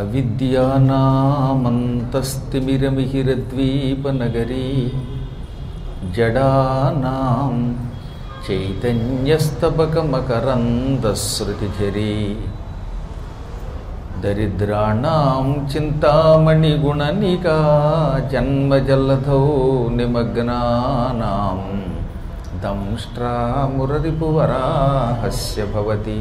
అవిద్యానామంతస్తిమిరమిహిరద్వీపనగరీ జడానాం చైతన్యస్తబకమకరందశ్రుతిఝరీ దరిద్రాణాం చింతామణిగుణనికా జన్మజలధౌ నిమగ్నానాం దంష్ట్రామురరిపువరాహస్య భవతి.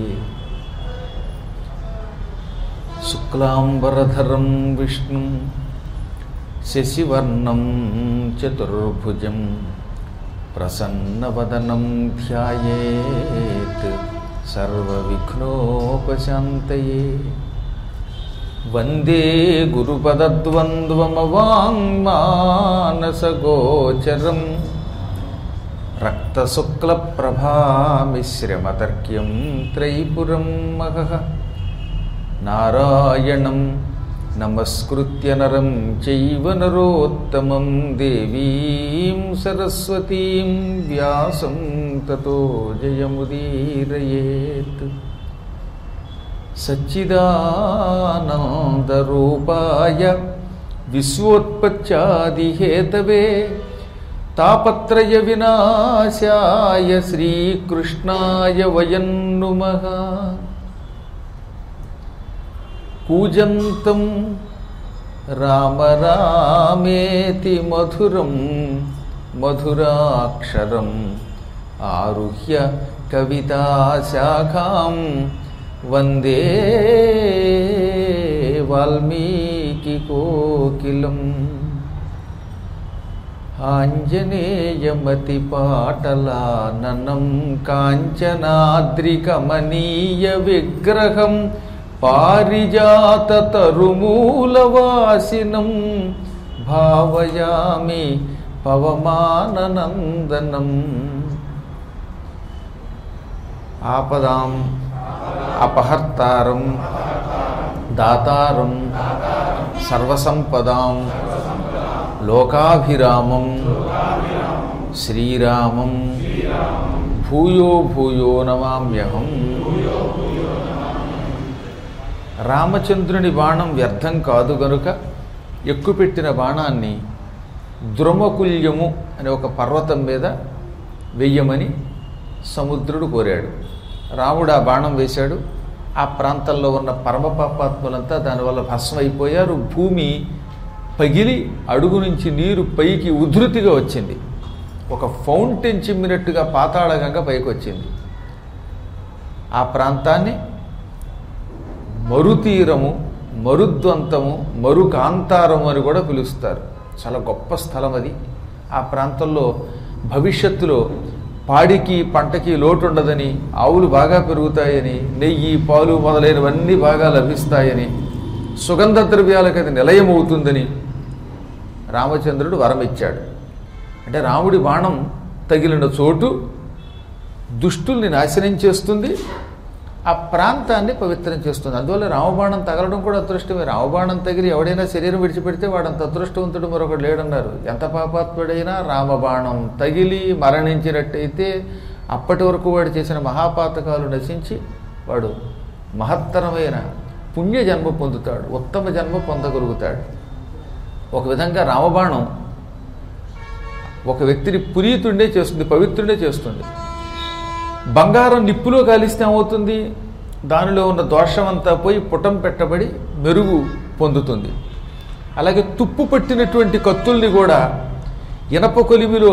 శుక్లాంబరధరం విష్ణుం శశివర్ణం చతుర్భుజం ప్రసన్నవదనం ధ్యాయేత్ సర్వవిఘ్నోపశాంతయే. వందే గురుపదద్వంద్వమవాంగ్మానసగోచరం రక్తశుక్లప్రభామిశ్రమతర్క్యం త్రైపురం మహః. నారాయణం నమస్కృత్య నరం చైవ నరోత్తమం దేవీం సరస్వతీం వ్యాసం తతో జయముదీరయేత్. సచ్చిదానందరూపాయ విశ్వోత్పత్యాదిహేతవే తాపత్రయ వినాశాయ శ్రీకృష్ణాయ వయం నుమః. కూజంతం రామ రామేతి మధురం మధురాక్షరం ఆరుహ్య కవితాశాఖాం వందే వాల్మీకికోకిలం. ఆంజనేయమతిపాటలాననం కాంచనాద్రికమనీయ విగ్రహం పారిజాతతరుమూలవాసినం భావయామి పవమాననందనం. ఆపదాం అపహర్తారం దాతారం సర్వసంపదాం లోకాభిరామం శ్రీరామం భూయో భూయో నమామ్యహం. రామచంద్రుని బాణం వ్యర్థం కాదు గనుక ఎక్కుపెట్టిన బాణాన్ని ద్రుమకుల్యము అనే ఒక పర్వతం మీద వెయ్యమని సముద్రుడు కోరాడు. రాముడు ఆ బాణం వేశాడు. ఆ ప్రాంతంలో ఉన్న పరమపాపాత్ములంతా దానివల్ల భస్మైపోయారు. భూమి పగిలి అడుగు నుంచి నీరు పైకి ఉధృతిగా వచ్చింది. ఒక ఫౌంటైన్ చిమ్మినట్టుగా పాతాళగంగ పైకి వచ్చింది. ఆ ప్రాంతాన్ని మరుతీరము, మరుద్వంతము, మరుకాంతారము అని కూడా పిలుస్తారు. చాలా గొప్ప స్థలం అది. ఆ ప్రాంతంలో భవిష్యత్తులో పాడికి పంటకి లోటు ఉండదని, ఆవులు బాగా పెరుగుతాయని, నెయ్యి పాలు మొదలైనవన్నీ బాగా లభిస్తాయని, సుగంధ ద్రవ్యాలకు అది నిలయమవుతుందని రామచంద్రుడు వరం ఇచ్చాడు. అంటే రాముడి బాణం తగిలిన చోటు దుష్టుల్ని నాశనం చేస్తుంది, ఆ ప్రాంతాన్ని పవిత్రం చేస్తుంది. అందువల్ల రామబాణం తగలడం కూడా అదృష్టమే. రామబాణం తగిలి ఎవడైనా శరీరం విడిచిపెడితే వాడంత అదృష్టవంతుడు మరొకడు లేడన్నారు. ఎంత పాపాత్ముడైనా రామబాణం తగిలి మరణించినట్టయితే అప్పటి వరకు వాడు చేసిన మహాపాతకాలు నశించి వాడు మహత్తరమైన పుణ్యజన్మ పొందుతాడు, ఉత్తమ జన్మ పొందగలుగుతాడు. ఒక విధంగా రామబాణం ఒక వ్యక్తిని పునీతుడినే చేస్తుంది, పవిత్రుడే చేస్తుంది. బంగారం నిప్పులో కాలిస్తే ఏమవుతుంది? దానిలో ఉన్న దోషమంతా పోయి పుటం పెట్టబడి మెరుగు పొందుతుంది. అలాగే తుప్పు పట్టినటువంటి కత్తుల్ని కూడా ఇనప కొలిమిలో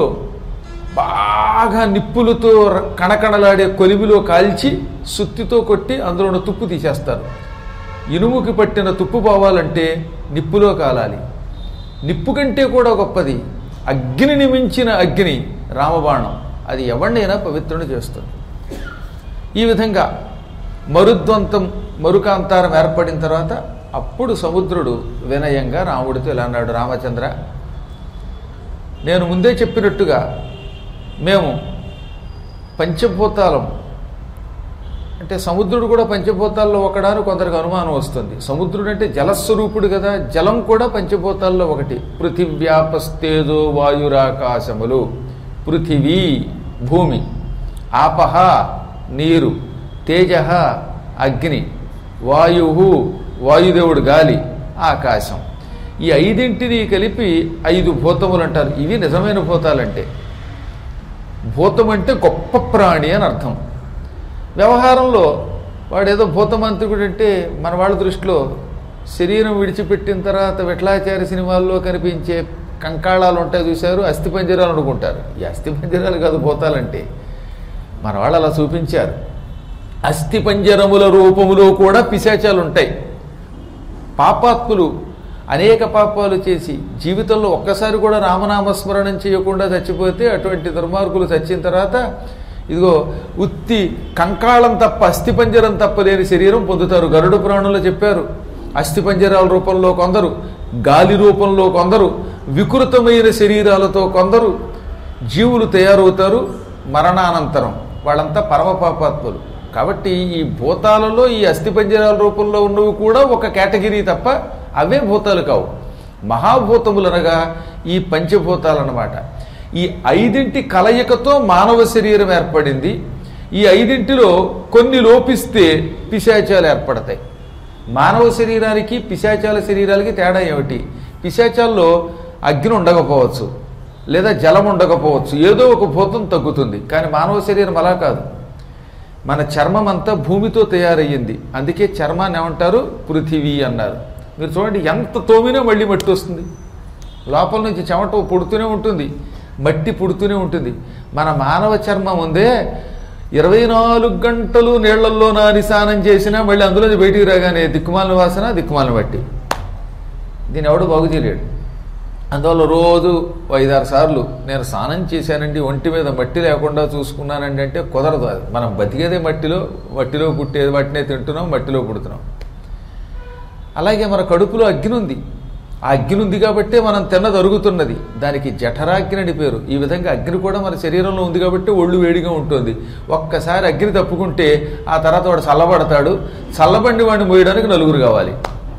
బాగా నిప్పులతో కణకణలాడే కొలిమిలో కాల్చి సుత్తితో కొట్టి అందులో ఉన్న తుప్పు తీసేస్తారు. ఇనుముకి పట్టిన తుప్పు పోవాలంటే నిప్పులో కాలాలి. నిప్పు కంటే కూడా గొప్పది అగ్నిని మించిన అగ్ని రామబాణం. అది ఎవరినైనా పవిత్రుని చేస్తుంది. ఈ విధంగా మరుద్వంతం, మరుకాంతారం ఏర్పడిన తర్వాత అప్పుడు సముద్రుడు వినయంగా రాముడితో ఇలా అన్నాడు: రామచంద్ర, నేను ముందే చెప్పినట్టుగా మేము పంచభూతాలం, అంటే సముద్రుడు కూడా పంచభూతాల్లో ఒకడాను కొందరికి అనుమానం వస్తుంది. సముద్రుడు అంటే జలస్వరూపుడు కదా, జలం కూడా పంచభూతాల్లో ఒకటి. పృథివ్యాపస్తేజో వాయురాకాశములు. పృథివీ భూమి, ఆపహ నీరు, తేజ అగ్ని, వాయు వాయుదేవుడు గాలి, ఆకాశం. ఈ ఐదింటిని కలిపి 5 భూతములు అంటారు. ఇవి నిజమైన భూతాలంటే. భూతం అంటే గొప్ప ప్రాణి అని అర్థం. వ్యవహారంలో వాడేదో భూతమంత్రికుడు అంటే మన వాళ్ళ దృష్టిలో శరీరం విడిచిపెట్టిన తర్వాత విఠలాచార్య సినిమాల్లో కనిపించే కంకాళాలు ఉంటాయి చూశారు, అస్థిపంజరాలు అనుకుంటారు. ఈ అస్థిపంజరాలు కాదు భూతాలంటే. మన వాళ్ళు అలా చూపించారు. అస్థిపంజరముల రూపములో కూడా పిశాచాలు ఉంటాయి. పాపాత్ములు అనేక పాపాలు చేసి జీవితంలో ఒక్కసారి కూడా రామనామస్మరణం చేయకుండా చచ్చిపోతే అటువంటి దుర్మార్గులు చచ్చిన తర్వాత ఇదిగో ఉత్తి కంకాళం తప్ప అస్థిపంజరం తప్ప లేని శరీరం పొందుతారు. గరుడ పురాణంలో చెప్పారు. అస్థిపంజరాల రూపంలో కొందరు, గాలి రూపంలో కొందరు, వికృతమైన శరీరాలతో కొందరు జీవులు తయారవుతారు మరణానంతరం. వాళ్ళంతా పరమపాపాత్ములు. కాబట్టి ఈ భూతాలలో ఈ అస్థిపంజరాల రూపంలో ఉన్నవి కూడా ఒక కేటగిరీ తప్ప అవే భూతాలు కావు. మహాభూతములనగా ఈ పంచభూతాలన్నమాట. ఈ 5 కలయికతో మానవ శరీరం ఏర్పడింది. ఈ 5లో కొన్ని లోపిస్తే పిశాచాలు ఏర్పడతాయి. మానవ శరీరానికి పిశాచాల శరీరాలకి తేడా ఏమిటి? పిశాచాల్లో అగ్ని ఉండకపోవచ్చు, లేదా జలం ఉండకపోవచ్చు, ఏదో ఒక భూతం తగ్గుతుంది. కానీ మానవ శరీరం అలా కాదు. మన చర్మం అంతా భూమితో తయారయ్యింది. అందుకే చర్మాన్ని ఏమంటారు? పృథివీ అన్నారు. మీరు చూడండి, ఎంత తోమినా మళ్ళీ మట్టి వస్తుంది. లోపల నుంచి చెమట పుడుతూనే ఉంటుంది, మట్టి పుడుతూనే ఉంటుంది. మన మానవ చర్మం ఉందే 24 గంటలు నీళ్లల్లో నాని స్నానం చేసినా మళ్ళీ అందులోంచి బయటికి రాగానే దిక్కుమాలిన వాసన, దిక్కుమాలిన మట్టి. దీన్ని ఎవడు బాగు చేయలేడు. అందువల్ల రోజు 5-6 సార్లు నేను స్నానం చేశానండి, ఒంటి మీద మట్టి లేకుండా చూసుకున్నానండి అంటే కుదరదు. అది మనం బతికేదే మట్టిలో, మట్టిలో పుట్టేది మట్టినే తింటున్నాం, మట్టిలో పుడుతున్నాం. అలాగే మన కడుపులో అగ్ని ఉంది. ఆ అగ్ని ఉంది కాబట్టే మనం తిన్నది అరుగుతున్నది. దానికి జఠరాగ్ని అని పేరు. ఈ విధంగా అగ్ని కూడా మన శరీరంలో ఉంది కాబట్టి ఒళ్ళు వేడిగా ఉంటుంది. ఒక్కసారి అగ్ని తప్పుకుంటే ఆ తర్వాత వాడు చల్లబడతాడు. చల్లబండి వాడిని మోయడానికి 4 కావాలి.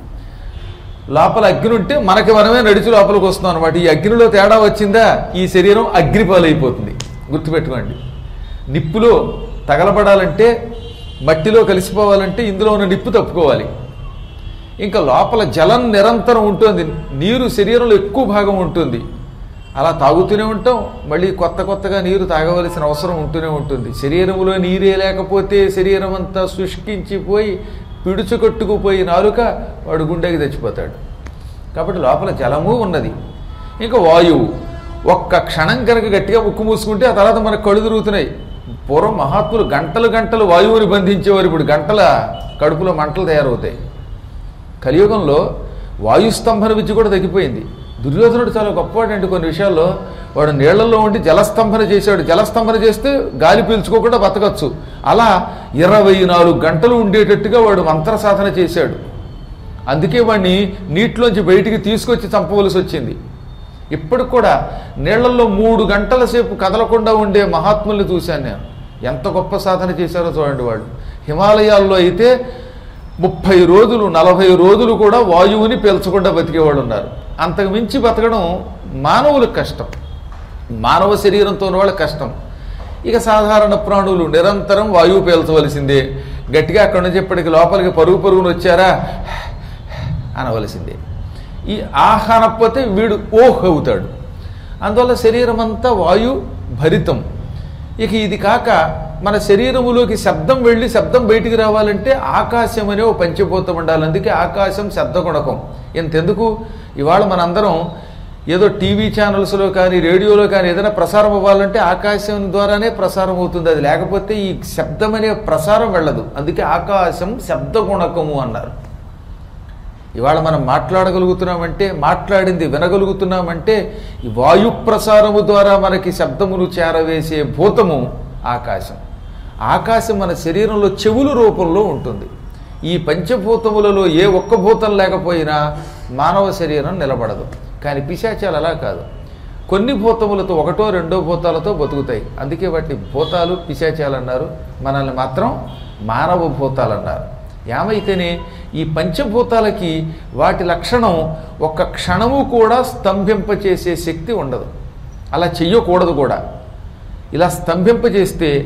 లోపల అగ్ని ఉంటే మనకి మనమే నడిచి లోపలికి వస్తున్నాం అనమాట. ఈ అగ్నిలో తేడా వచ్చిందా ఈ శరీరం అగ్నిపాలైపోతుంది. గుర్తుపెట్టుకోండి. నిప్పులో తగలబడాలంటే, మట్టిలో కలిసిపోవాలంటే ఇందులో ఉన్న నిప్పు తప్పుకోవాలి. ఇంకా లోపల జలం నిరంతరం ఉంటుంది. నీరు శరీరంలో ఎక్కువ భాగం ఉంటుంది. అలా తాగుతూనే ఉంటాం. మళ్ళీ కొత్తగా నీరు తాగవలసిన అవసరం ఉంటూనే ఉంటుంది. శరీరంలో నీరే లేకపోతే శరీరం అంతా శుష్కించిపోయి పిడుచుకొట్టుకుపోయి నాలుక వాడు గుండెకి తెచ్చిపోతాడు. కాబట్టి లోపల జలము ఉన్నది. ఇంకా వాయువు. ఒక్క క్షణం కనుక గట్టిగా ముక్కు మూసుకుంటే ఆ తర్వాత మనకు కళ్ళు తిరుగుతున్నాయి. పూర్వం మహాత్ములు గంటలు వాయువుని బంధించేవారు. ఇప్పుడు గంటల కడుపులో మంటలు తయారవుతాయి. కలియుగంలో వాయుస్తంభన విద్య కూడా తగ్గిపోయింది. దుర్యోధనుడు చాలా గొప్పవాడండి. కొన్ని విషయాల్లో వాడు నీళ్లలో ఉండి జలస్తంభన చేశాడు. జలస్తంభన చేస్తే గాలి పీల్చుకోకుండా బతకచ్చు. అలా 24 గంటలు ఉండేటట్టుగా వాడు మంత్ర సాధన చేశాడు. అందుకే వాడిని నీటిలోంచి బయటికి తీసుకొచ్చి చంపవలసి వచ్చింది. ఇప్పటికి కూడా నీళ్లలో 3 గంటల సేపు కదలకుండా ఉండే మహాత్ముల్ని చూశాను నేను. ఎంత గొప్ప సాధన చేశారో చూడండి వాళ్ళు. హిమాలయాల్లో అయితే 30 రోజులు 40 రోజులు కూడా వాయువుని పీల్చకుండా బతికేవాళ్ళు ఉన్నారు. అంతకు మించి బతకడం మానవులకు కష్టం. మానవ శరీరంతో ఉన్న వాళ్ళకి కష్టం. ఇక సాధారణ ప్రాణులు నిరంతరం వాయువు పీల్చవలసిందే. గట్టిగా అక్కడి నుంచి ఇప్పటికి లోపలికి పరుగును వచ్చారా అనవలసిందే. ఈ ఆహారపోతే వీడు ఓహ్ అవుతాడు. అందువల్ల శరీరం అంతా వాయు భరితం. ఇక ఇది కాక మన శరీరములోకి శబ్దం వెళ్ళి శబ్దం బయటికి రావాలంటే ఆకాశం అనే ఓ పంచభూతం ఉండాలి. అందుకే ఆకాశం శబ్దగుణకం. ఎంతెందుకు ఇవాళ మనందరం ఏదో టీవీ ఛానల్స్లో కానీ రేడియోలో కానీ ఏదైనా ప్రసారం అవ్వాలంటే ఆకాశం ద్వారానే ప్రసారం అవుతుంది. అది లేకపోతే ఈ శబ్దం అనే ప్రసారం వెళ్ళదు. అందుకే ఆకాశం శబ్దగుణకము అన్నారు. ఇవాళ మనం మాట్లాడగలుగుతున్నామంటే, మాట్లాడింది వినగలుగుతున్నామంటే ఈ వాయు ప్రసారము ద్వారా మనకి శబ్దమును చేరవేసే భూతము ఆకాశం. ఆకాశం మన శరీరంలో చెవుల రూపంలో ఉంటుంది. ఈ పంచభూతములలో ఏ ఒక్క భూతం లేకపోయినా మానవ శరీరం నిలబడదు. కానీ పిశాచాలు అలా కాదు. కొన్ని భూతములతో 1-2 భూతాలతో బతుకుతాయి. అందుకే వాటిని భూతాలు పిశాచాలు అన్నారు. మనల్ని మాత్రం మానవ భూతాలు అన్నారు. ఏమైతేనే ఈ పంచభూతాలకి వాటి లక్షణం ఒక్క క్షణము కూడా స్తంభింపచేసే శక్తి ఉండదు. అలా చెయ్యకూడదు కూడా. ఇలా స్తంభింపజేస్తే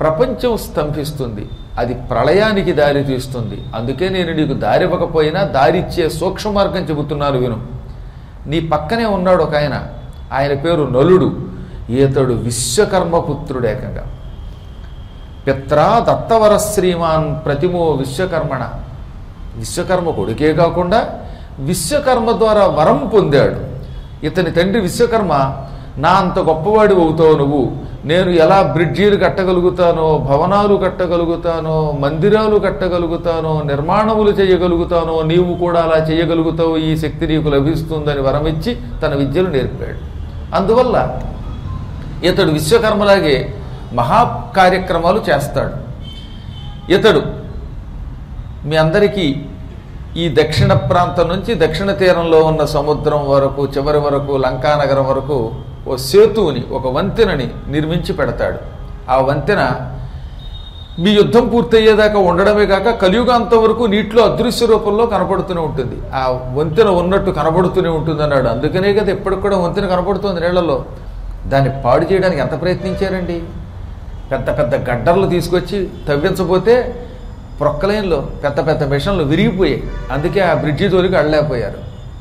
ప్రపంచం స్తంభిస్తుంది, అది ప్రళయానికి దారి తీస్తుంది. అందుకే నేను నీకు దారి ఇవ్వకపోయినా దారిచ్చే సూక్ష్మ మార్గం చెబుతున్నాను విను. నీ పక్కనే ఉన్నాడు ఒక ఆయన, ఆయన పేరు నలుడు. ఈతడు విశ్వకర్మపుత్రుడేకంగా. పిత్రా దత్తవర శ్రీమాన్ ప్రతిమో విశ్వకర్మణ. విశ్వకర్మ కొడుకే కాకుండా విశ్వకర్మ ద్వారా వరం పొందాడు. ఇతని తండ్రి విశ్వకర్మ, నా అంత గొప్పవాడి అవుతావు నువ్వు, నేను ఎలా బ్రిడ్జీలు కట్టగలుగుతానో, భవనాలు కట్టగలుగుతానో, మందిరాలు కట్టగలుగుతానో, నిర్మాణములు చేయగలుగుతానో, నీవు కూడా అలా చేయగలుగుతావు, ఈ శక్తి నీకు లభిస్తుందని వరమిచ్చి తన విద్యలు నేర్పాడు. అందువల్ల ఇతడు విశ్వకర్మలాగే మహాకార్యక్రమాలు చేస్తాడు. ఇతడు మీ అందరికీ ఈ దక్షిణ ప్రాంతం నుంచి దక్షిణ తీరంలో ఉన్న సముద్రం వరకు, చివరి వరకు, లంకానగరం వరకు ఓ సేతువుని, ఒక వంతెనని నిర్మించి పెడతాడు. ఆ వంతెన మీ యుద్ధం పూర్తయ్యేదాకా ఉండడమే కాక కలియుగాంతం వరకు నీటిలో అదృశ్య రూపంలో కనపడుతూనే ఉంటుంది. ఆ వంతెన ఉన్నట్టు కనపడుతూనే ఉంటుంది అన్నాడు. అందుకనే కదా ఎప్పటికి కూడా వంతెన కనపడుతుంది నీళ్లలో. దాన్ని పాడు చేయడానికి ఎంత ప్రయత్నించారండి. పెద్ద పెద్ద గడ్డర్లు తీసుకొచ్చి తవ్వించబోతే ప్రొక్కలైన్లో పెద్ద పెద్ద మిషన్లు విరిగిపోయాయి. అందుకే ఆ బ్రిడ్జి జోలికి అడలేకపోయారు.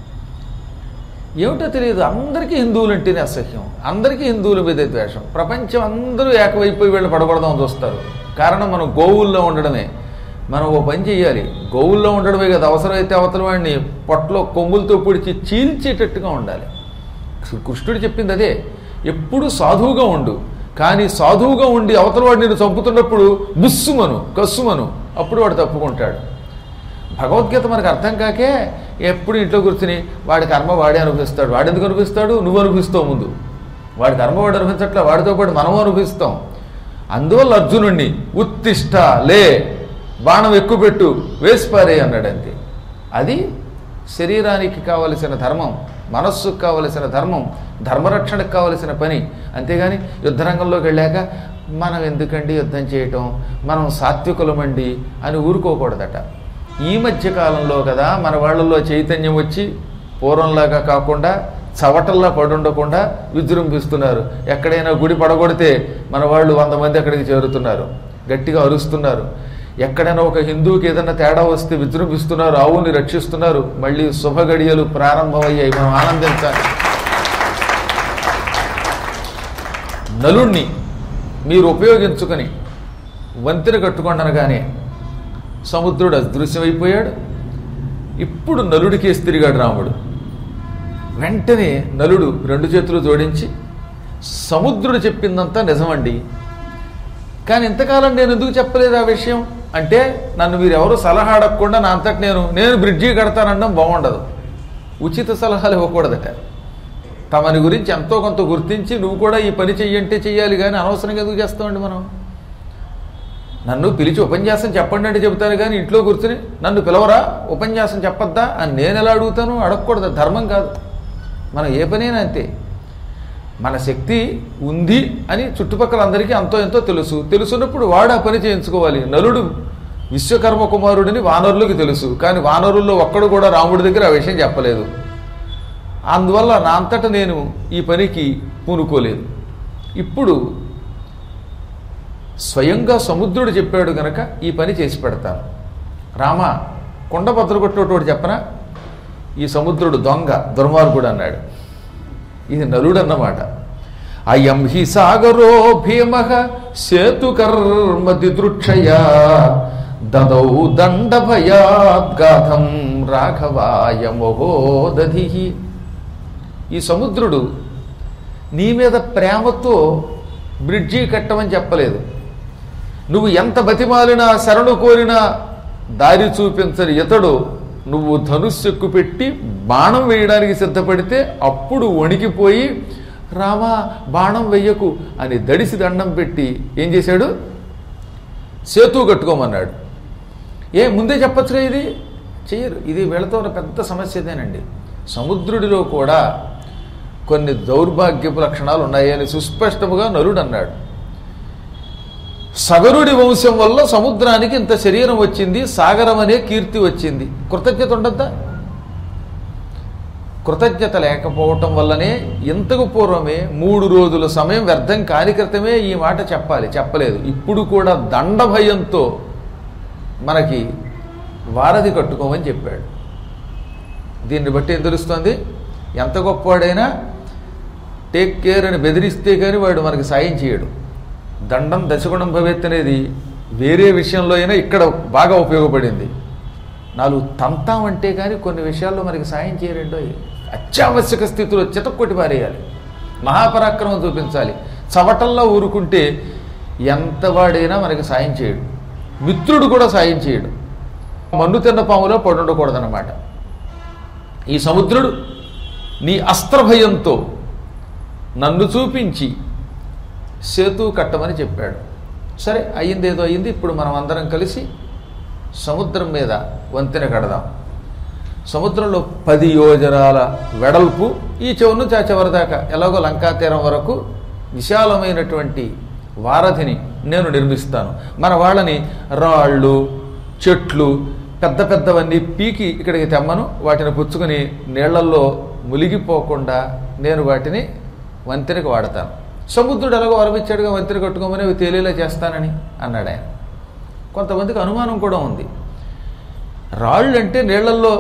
ఏమిటో తెలియదు, అందరికీ హిందువులు అంటేనే అసహ్యం, అందరికీ హిందువుల మీద ద్వేషం. ప్రపంచం అందరూ ఏకవైపోయి వీళ్ళు పడగొడదామని చూస్తారు. కారణం మనం గోవుల్లో ఉండడమే. మనం ఓ పని చెయ్యాలి, గోవుల్లో ఉండడమే కదా, అవసరమైతే అవతల వాడిని పొట్టలో కొమ్ములతో పొడిచి చీల్చేటట్టుగా ఉండాలి. కృష్ణుడు చెప్పింది అదే, ఎప్పుడు సాధువుగా ఉండు, కానీ సాధువుగా ఉండి అవతల వాడు నేను చంపుతున్నప్పుడు బుస్సుమను కస్సుమను, అప్పుడు వాడు తప్పుకుంటాడు. భగవద్గీత మనకు అర్థం కాకే ఎప్పుడు ఇంట్లో కూర్చుని వాడి కర్మ వాడే అనుభవిస్తాడు. వాడు ఎందుకు అనుభవిస్తాడు? నువ్వు అనుభవిస్తావు ముందు. వాడి కర్మ వాడు అనుభవించట్లే, వాడితో పాటు మనం అనుభవిస్తాం. అందువల్ల అర్జునుణ్ణి ఉత్తిష్ట లే, బాణం ఎక్కువ పెట్టు, వేసిపారే అన్నాడు. అంతే. అది శరీరానికి కావలసిన ధర్మం, మనస్సుకు కావలసిన ధర్మం, ధర్మరక్షణకు కావలసిన పని. అంతేగాని యుద్ధరంగంలోకి వెళ్ళాక మనం ఎందుకండి యుద్ధం చేయటం, మనం సాత్వికులమండి అని ఊరుకోకూడదట. ఈ మధ్య కాలంలో కదా మన వాళ్ళల్లో చైతన్యం వచ్చి పూర్వంలాగా కాకుండా చవటల్లా పడుండకుండా విజృంభిస్తున్నారు. ఎక్కడైనా గుడి పడగొడితే మన వాళ్ళు 100 మంది అక్కడికి చేరుతున్నారు, గట్టిగా అరుస్తున్నారు. ఎక్కడైనా ఒక హిందువుకి ఏదైనా తేడా వస్తే విజృంభిస్తున్నారు, ఆవుని రక్షిస్తున్నారు. మళ్ళీ శుభ గడియలు ప్రారంభమయ్యాయి, మనం ఆనందించాలి. నలుణ్ణి మీరు ఉపయోగించుకొని వంతెన కట్టుకోండనగానే సముద్రుడు అదృశ్యమైపోయాడు. ఇప్పుడు నలుడికేసి తిరిగాడు రాముడు. వెంటనే నలుడు 2 చేతులు జోడించి, సముద్రుడు చెప్పిందంతా నిజమండి, కానీ ఇంతకాలం నేను ఎందుకు చెప్పలేదు ఆ విషయం అంటే, నన్ను మీరెవరూ సలహా అడగకుండా నా అంతటి నేను బ్రిడ్జి కడతానడం బాగుండదు. ఉచిత సలహాలు ఇవ్వకూడదట. తమని గురించి ఎంతో కొంత గుర్తించి నువ్వు కూడా ఈ పని చెయ్యంటే చెయ్యాలి, కానీ అనవసరంగా ఎందుకు చేస్తామండి మనం. నన్ను పిలిచి ఉపన్యాసం చెప్పండి అంటే చెబుతాను, కానీ ఇంట్లో కూర్చుని నన్ను పిలవరా ఉపన్యాసం చెప్పొద్దా అని నేను ఎలా అడుగుతాను? అడగకూడదు, ధర్మం కాదు. మనం ఏ పనైనా అంతే. మన శక్తి ఉంది అని చుట్టుపక్కల అందరికీ అంతో ఎంతో తెలుసున్నప్పుడు వాడు ఆ పని చేయించుకోవాలి. నలుడు విశ్వకర్మ కుమారుడిని వానరులకు తెలుసు, కానీ వానరుల్లో ఒక్కడు కూడా రాముడి దగ్గర ఆ విషయం చెప్పలేదు. అందువల్ల నా అంతటా నేను ఈ పనికి పూనుకోలేదు. ఇప్పుడు స్వయంగా సముద్రుడు చెప్పాడు గనక ఈ పని చేసి పెడతాను. రామ, కొండ బద్దలుకొట్టేటోడు చెప్పనా? ఈ సముద్రుడు దొంగ, దుర్మార్గుడు అన్నాడు. ఇది నలుడు అన్నమాట. అయం హి సాగరో భీమః సేతుకర్మ దిదృక్షయా దదౌ దండభయాద్గాధం రాఘవాయ మోహోదధి. ఈ సముద్రుడు నీ మీద ప్రేమతో బ్రిడ్జి కట్టమని చెప్పలేదు. నువ్వు ఎంత బతిమాలినా శరణు కోరినా దారి చూపించని ఇతడు నువ్వు ధనుస్సు పెట్టి బాణం వేయడానికి సిద్ధపడితే అప్పుడు వణికిపోయి రామా బాణం వెయ్యకు అని దడిసి దండం పెట్టి ఏం చేశాడు? సేతు కట్టుకోమన్నాడు. ముందే చెప్పచ్చుగా, ఇది చెయ్యరు. ఇది వీళ్ళతో ఉన్న పెద్ద సమస్యదేనండి. సముద్రుడిలో కూడా కొన్ని దౌర్భాగ్యపు లక్షణాలు ఉన్నాయని సుస్పష్టముగా నలుడు అన్నాడు. సగరుడి వంశం వల్ల సముద్రానికి ఇంత శరీరం వచ్చింది, సాగరం అనే కీర్తి వచ్చింది. కృతజ్ఞత ఉండద్దా? కృతజ్ఞత లేకపోవటం వల్లనే ఇంతకు పూర్వమే 3 రోజుల సమయం వ్యర్థం కాని క్రితమే ఈ మాట చెప్పాలి, చెప్పలేదు. ఇప్పుడు కూడా దండ భయంతో మనకి వారధి కట్టుకోమని చెప్పాడు. దీన్ని బట్టి ఏం తెలుస్తోంది? ఎంత గొప్పవాడైనా టేక్ కేర్ అని బెదిరిస్తే కానీ వాడు మనకి సాయం చేయడు. దండం దశగుణం భవేత్ అనేది వేరే విషయంలో అయినా ఇక్కడ బాగా ఉపయోగపడింది. 4 తంతామంటే కానీ కొన్ని విషయాల్లో మనకి సాయం చేయరండో. అత్యావశ్యక స్థితిలో చితక్కొట్టి పారేయాలి, మహాపరాక్రమం చూపించాలి. చవటల్లో ఊరుకుంటే ఎంత వాడైనా మనకి సాయం చేయడు, మిత్రుడు కూడా సాయం చేయడు. మన్ను తిన్న పాములో పడుండకూడదన్నమాట. ఈ సముద్రుడు నీ అస్త్రభయంతో నన్ను చూపించి సేతు కట్టమని చెప్పాడు. సరే, అయ్యిందేదో అయ్యింది. ఇప్పుడు మనం అందరం కలిసి సముద్రం మీద వంతెన కడదాం. సముద్రంలో 10 యోజనాల వెడల్పు, ఈ చెవు నుంచి ఆ చివరి దాకా ఎలాగో లంకా తీరం వరకు విశాలమైనటువంటి వారధిని నేను నిర్మిస్తాను. మన వాళ్ళని రాళ్ళు, చెట్లు, పెద్ద పెద్దవన్నీ పీకి ఇక్కడికి తెమ్మను. వాటిని పుచ్చుకొని నీళ్లల్లో మునిగిపోకుండా నేను వాటిని వంతెనకు వాడతాను. సముద్రుడు ఎలాగో వరమిచ్చాడుగా వంతెన కట్టుకోమని అవి తేలేలా చేస్తానని అన్నాడు ఆయన. కొంతమందికి అనుమానం కూడా ఉంది. రాళ్ళు అంటే నీళ్లల్లో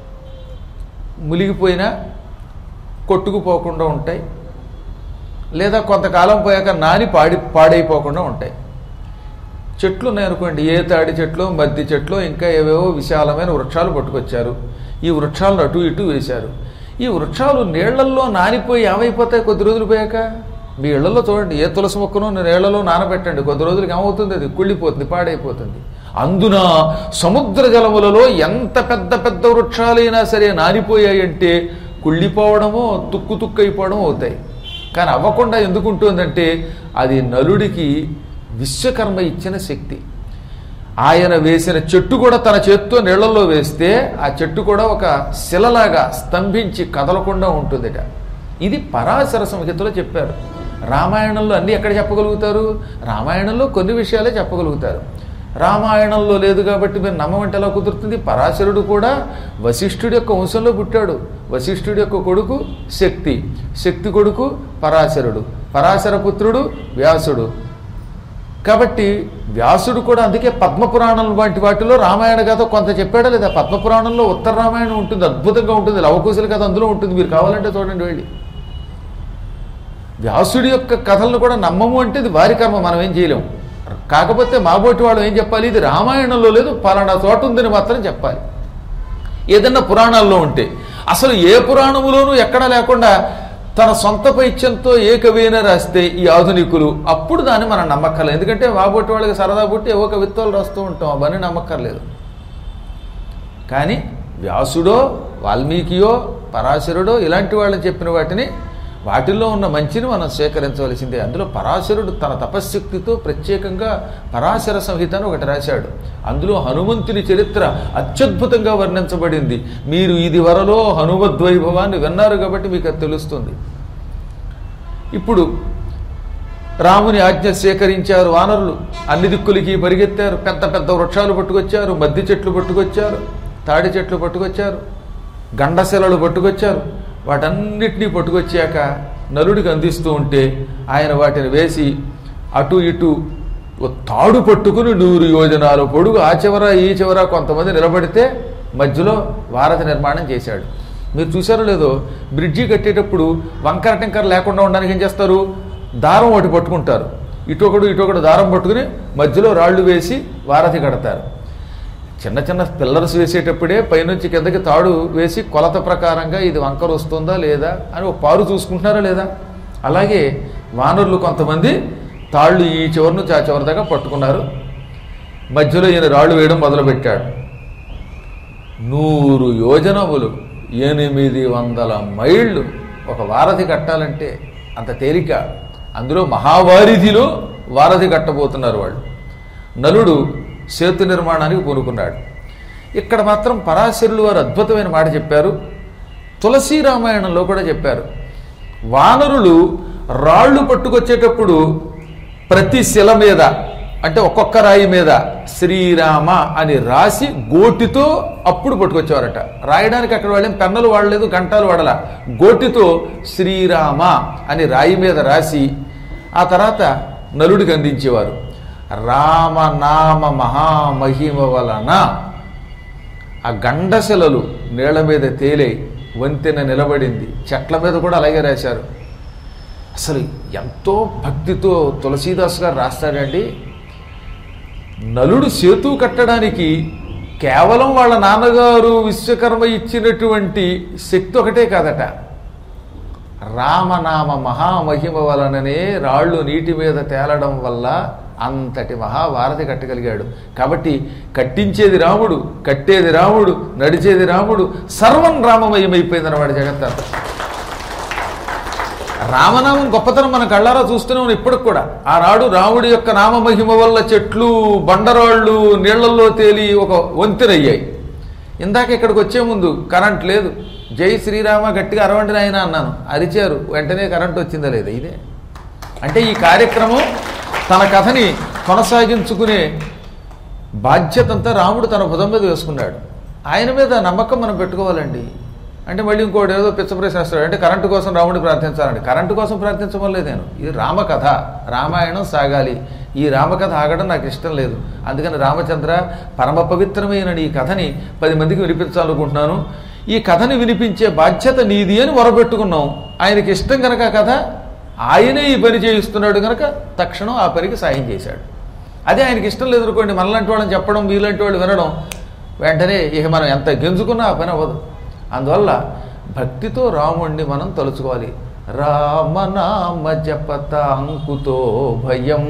మునిగిపోయినా కొట్టుకుపోకుండా ఉంటాయి, లేదా కొంతకాలం పోయాక నాని పాడైపోకుండా ఉంటాయి. చెట్లు ఉన్నాయనుకోండి, ఏ తాడి చెట్లు, మద్ది చెట్లు, ఇంకా ఏవేవో విశాలమైన వృక్షాలు పట్టుకొచ్చారు. ఈ వృక్షాలను అటు ఇటు వేశారు. ఈ వృక్షాలు నీళ్లల్లో నానిపోయి ఏమైపోతాయి కొద్ది రోజులు పోయాక? మీ ఇళ్లలో చూడండి, ఏ తులసి మొక్కను నీళ్లలో నానబెట్టండి, కొద్ది రోజులకి ఏమవుతుంది? అది కుళ్ళిపోతుంది, పాడైపోతుంది. అందున సముద్ర జలములలో ఎంత పెద్ద పెద్ద వృక్షాలైనా సరే నానిపోయాయంటే కుళ్ళిపోవడమో తుక్కు తుక్కు అయిపోవడమో అవుతాయి. కానీ అవ్వకుండా ఎందుకు ఉంటుందంటే అది నలుడికి విశ్వకర్మ ఇచ్చిన శక్తి. ఆయన వేసిన చెట్టు కూడా తన చేత్తో నీళ్లలో వేస్తే ఆ చెట్టు కూడా ఒక శిలలాగా స్తంభించి కదలకుండా ఉంటుందిట. ఇది పరాశర సంహితలో చెప్పారు. రామాయణంలో అన్నీ ఎక్కడ చెప్పగలుగుతారు? రామాయణంలో కొన్ని విషయాలే చెప్పగలుగుతారు. రామాయణంలో లేదు కాబట్టి మీరు నమ్మమంటే ఎలా కుదురుతుంది? పరాశరుడు కూడా వశిష్ఠుడి యొక్క వంశంలో పుట్టాడు. వశిష్ఠుడి యొక్క కొడుకు శక్తి, శక్తి కొడుకు పరాశరుడు, పరాశర పుత్రుడు వ్యాసుడు. కాబట్టి వ్యాసుడు కూడా అందుకే పద్మపురాణం వంటి వాటిలో రామాయణ కథ కొంత చెప్పాడా లేదా? పద్మపురాణంలో ఉత్తర రామాయణం ఉంటుంది, అద్భుతంగా ఉంటుంది. లవకుశల కథ అందులో ఉంటుంది, మీరు కావాలంటే చూడండి వెళ్ళి. వ్యాసుడి యొక్క కథలను కూడా నమ్మము అంటే ఇది వారి కర్మ, మనం ఏం చేయలేము. కాకపోతే మాబోటి వాళ్ళు ఏం చెప్పాలి? ఇది రామాయణంలో లేదు, పలానా చోట ఉందని మాత్రం చెప్పాలి. ఏదన్నా పురాణాల్లో ఉంటే, అసలు ఏ పురాణములోనూ ఎక్కడా లేకుండా తన సొంత పైత్యంతో ఏ కవిైనా రాస్తే ఈ ఆధునికులు, అప్పుడు దాన్ని మనం నమ్మక్కర్లేదు. ఎందుకంటే మాబోటి వాళ్ళకి సరదా పుట్టి ఏవో కవిత్వాలు రాస్తూ ఉంటాం, అవన్నీ నమ్మక్కర్లేదు. కానీ వ్యాసుడో, వాల్మీకియో, పరాశరుడో ఇలాంటి వాళ్ళని చెప్పిన వాటిని, వాటిల్లో ఉన్న మంచిని మనం స్వీకరించవలసిందే. అందులో పరాశరుడు తన తపశ్శక్తితో ప్రత్యేకంగా పరాశర సంహిత అని ఒకటి రాశాడు. అందులో హనుమంతుని చరిత్ర అత్యద్భుతంగా వర్ణించబడింది. మీరు ఇది వరలో హనుమద్వైభవాన్ని విన్నారు కాబట్టి మీకు అది తెలుస్తుంది. ఇప్పుడు రాముని ఆజ్ఞ స్వీకరించారు వానరులు, అన్ని దిక్కులకి పరిగెత్తారు. పెద్ద పెద్ద వృక్షాలు పట్టుకొచ్చారు, మద్ది చెట్లు పట్టుకొచ్చారు, తాడి చెట్లు పట్టుకొచ్చారు, గండశిలలు పట్టుకొచ్చారు. వాటన్నిటినీ పట్టుకొచ్చాక నలుడికి అందిస్తూ ఉంటే ఆయన వాటిని వేసి అటు ఇటు తాడు పట్టుకుని 100 యోజనాల పొడుగు ఆ చివర ఈ చివర కొంతమంది నిలబడితే మధ్యలో వారధి నిర్మాణం చేశాడు. మీరు చూసారో లేదో, బ్రిడ్జి కట్టేటప్పుడు వంకర టింకర లేకుండా ఉండడానికి ఏం చేస్తారు? దారం ఒకటి పట్టుకుంటారు, ఇటొకడు దారం పట్టుకుని మధ్యలో రాళ్ళు వేసి వారధి కడతారు. చిన్న చిన్న పిల్లర్స్ వేసేటప్పుడే పైనుంచి కిందకి తాడు వేసి కొలత ప్రకారంగా ఇది వంకర వస్తుందా లేదా అని ఒక పారు చూసుకుంటున్నారా లేదా? అలాగే వానరులు కొంతమంది తాళ్ళు ఈ చివరి నుంచి ఆ చివరి దాకా పట్టుకున్నారు. మధ్యలో ఈయన రాళ్ళు వేయడం మొదలుపెట్టాడు. 100 యోజనములు, 800 మైళ్ళు ఒక వారధి కట్టాలంటే అంత తేలిక. అందులో మహావారిధిలో వారధి కట్టబోతున్నారు వాళ్ళు. నలుడు సేతు నిర్మాణానికి పూనుకున్నాడు. ఇక్కడ మాత్రం పరాశరులు వారు అద్భుతమైన మాట చెప్పారు. తులసి రామాయణంలో కూడా చెప్పారు. వానరులు రాళ్ళు పట్టుకొచ్చేటప్పుడు ప్రతి శిల మీద అంటే ఒక్కొక్క రాయి మీద శ్రీరామ అని రాసి గోటితో అప్పుడు పట్టుకొచ్చేవారట. రాయడానికి అక్కడ వాళ్ళేం పెన్నలు వాడలేదు, గంటలు వాడల, గోటితో శ్రీరామ అని రాయి మీద రాసి ఆ తర్వాత నలుడికి అందించేవారు. రామనామ మహామహిమ వలన ఆ గండశిలలు నీళ్ల మీద తేలే వంతెన నిలబడింది. చెట్ల మీద కూడా అలాగే రాశారు. అసలు ఎంతో భక్తితో తులసీదాస్ గారు రాస్తాడండి. నలుడు సేతు కట్టడానికి కేవలం వాళ్ళ నాన్నగారు విశ్వకర్మ ఇచ్చినటువంటి శక్తి ఒకటే కాదట, రామనామ మహామహిమ వలననే రాళ్ళు నీటి మీద తేలడం వల్ల అంతటి మహాభారతి కట్టగలిగాడు. కాబట్టి కట్టించేది రాముడు, కట్టేది రాముడు, నడిచేది రాముడు, సర్వం రామమయమైపోయిందన్నమాట జగత్తంతా. రామనామం గొప్పతనం మన కళ్ళారా చూస్తున్నాం ఇప్పటికి కూడా. ఆనాడు రాముడి యొక్క నామమహిమ వల్ల చెట్లు బండరాళ్ళు నీళ్లలో తేలి ఒక వంతెనయ్యాయి. ఇందాక ఇక్కడికి వచ్చే ముందు కరెంట్ లేదు, జై శ్రీరామ గట్టిగా అరవండి నాయన అన్నాను, అరిచారు, వెంటనే కరెంట్ వచ్చిందా లేదా? ఇదే అంటే ఈ కార్యక్రమం తన కథని కొనసాగించుకునే బాధ్యతంతా రాముడు తన భుజం మీద వేసుకున్నాడు. ఆయన మీద నమ్మకం మనం పెట్టుకోవాలండి. అంటే మళ్ళీ ఇంకోటి ఏదో పిచ్చ ప్రశ్నిస్తాడు, అంటే కరెంటు కోసం రాముడు ప్రార్థించాలండి. కరెంటు కోసం ప్రార్థించడం లేదు నేను. ఇది రామకథ, రామాయణం సాగాలి. ఈ రామకథ ఆగడం నాకు ఇష్టం లేదు. అందుకని రామచంద్ర పరమ పవిత్రమైన ఈ కథని 10 మందికి వినిపించాలనుకుంటున్నాను. ఈ కథని వినిపించే బాధ్యత నీది అని మొరబెట్టుకున్నాం. ఆయనకి ఇష్టం కనుక కథ ఆయనే ఈ పని చేయిస్తున్నాడు కనుక తక్షణం ఆ పనికి సాయం చేశాడు. అదే ఆయనకి ఇష్టం లేదనుకోండి, మనలాంటి వాళ్ళని చెప్పడం, వీలాంటి వాళ్ళు వినడం, వెంటనే ఇక మనం ఎంత గెంజుకున్నా ఆ పని అవ్వదు. అందువల్ల భక్తితో రాముణ్ణి మనం తలుచుకోవాలి. రామనామ జపత అంకుతో భయం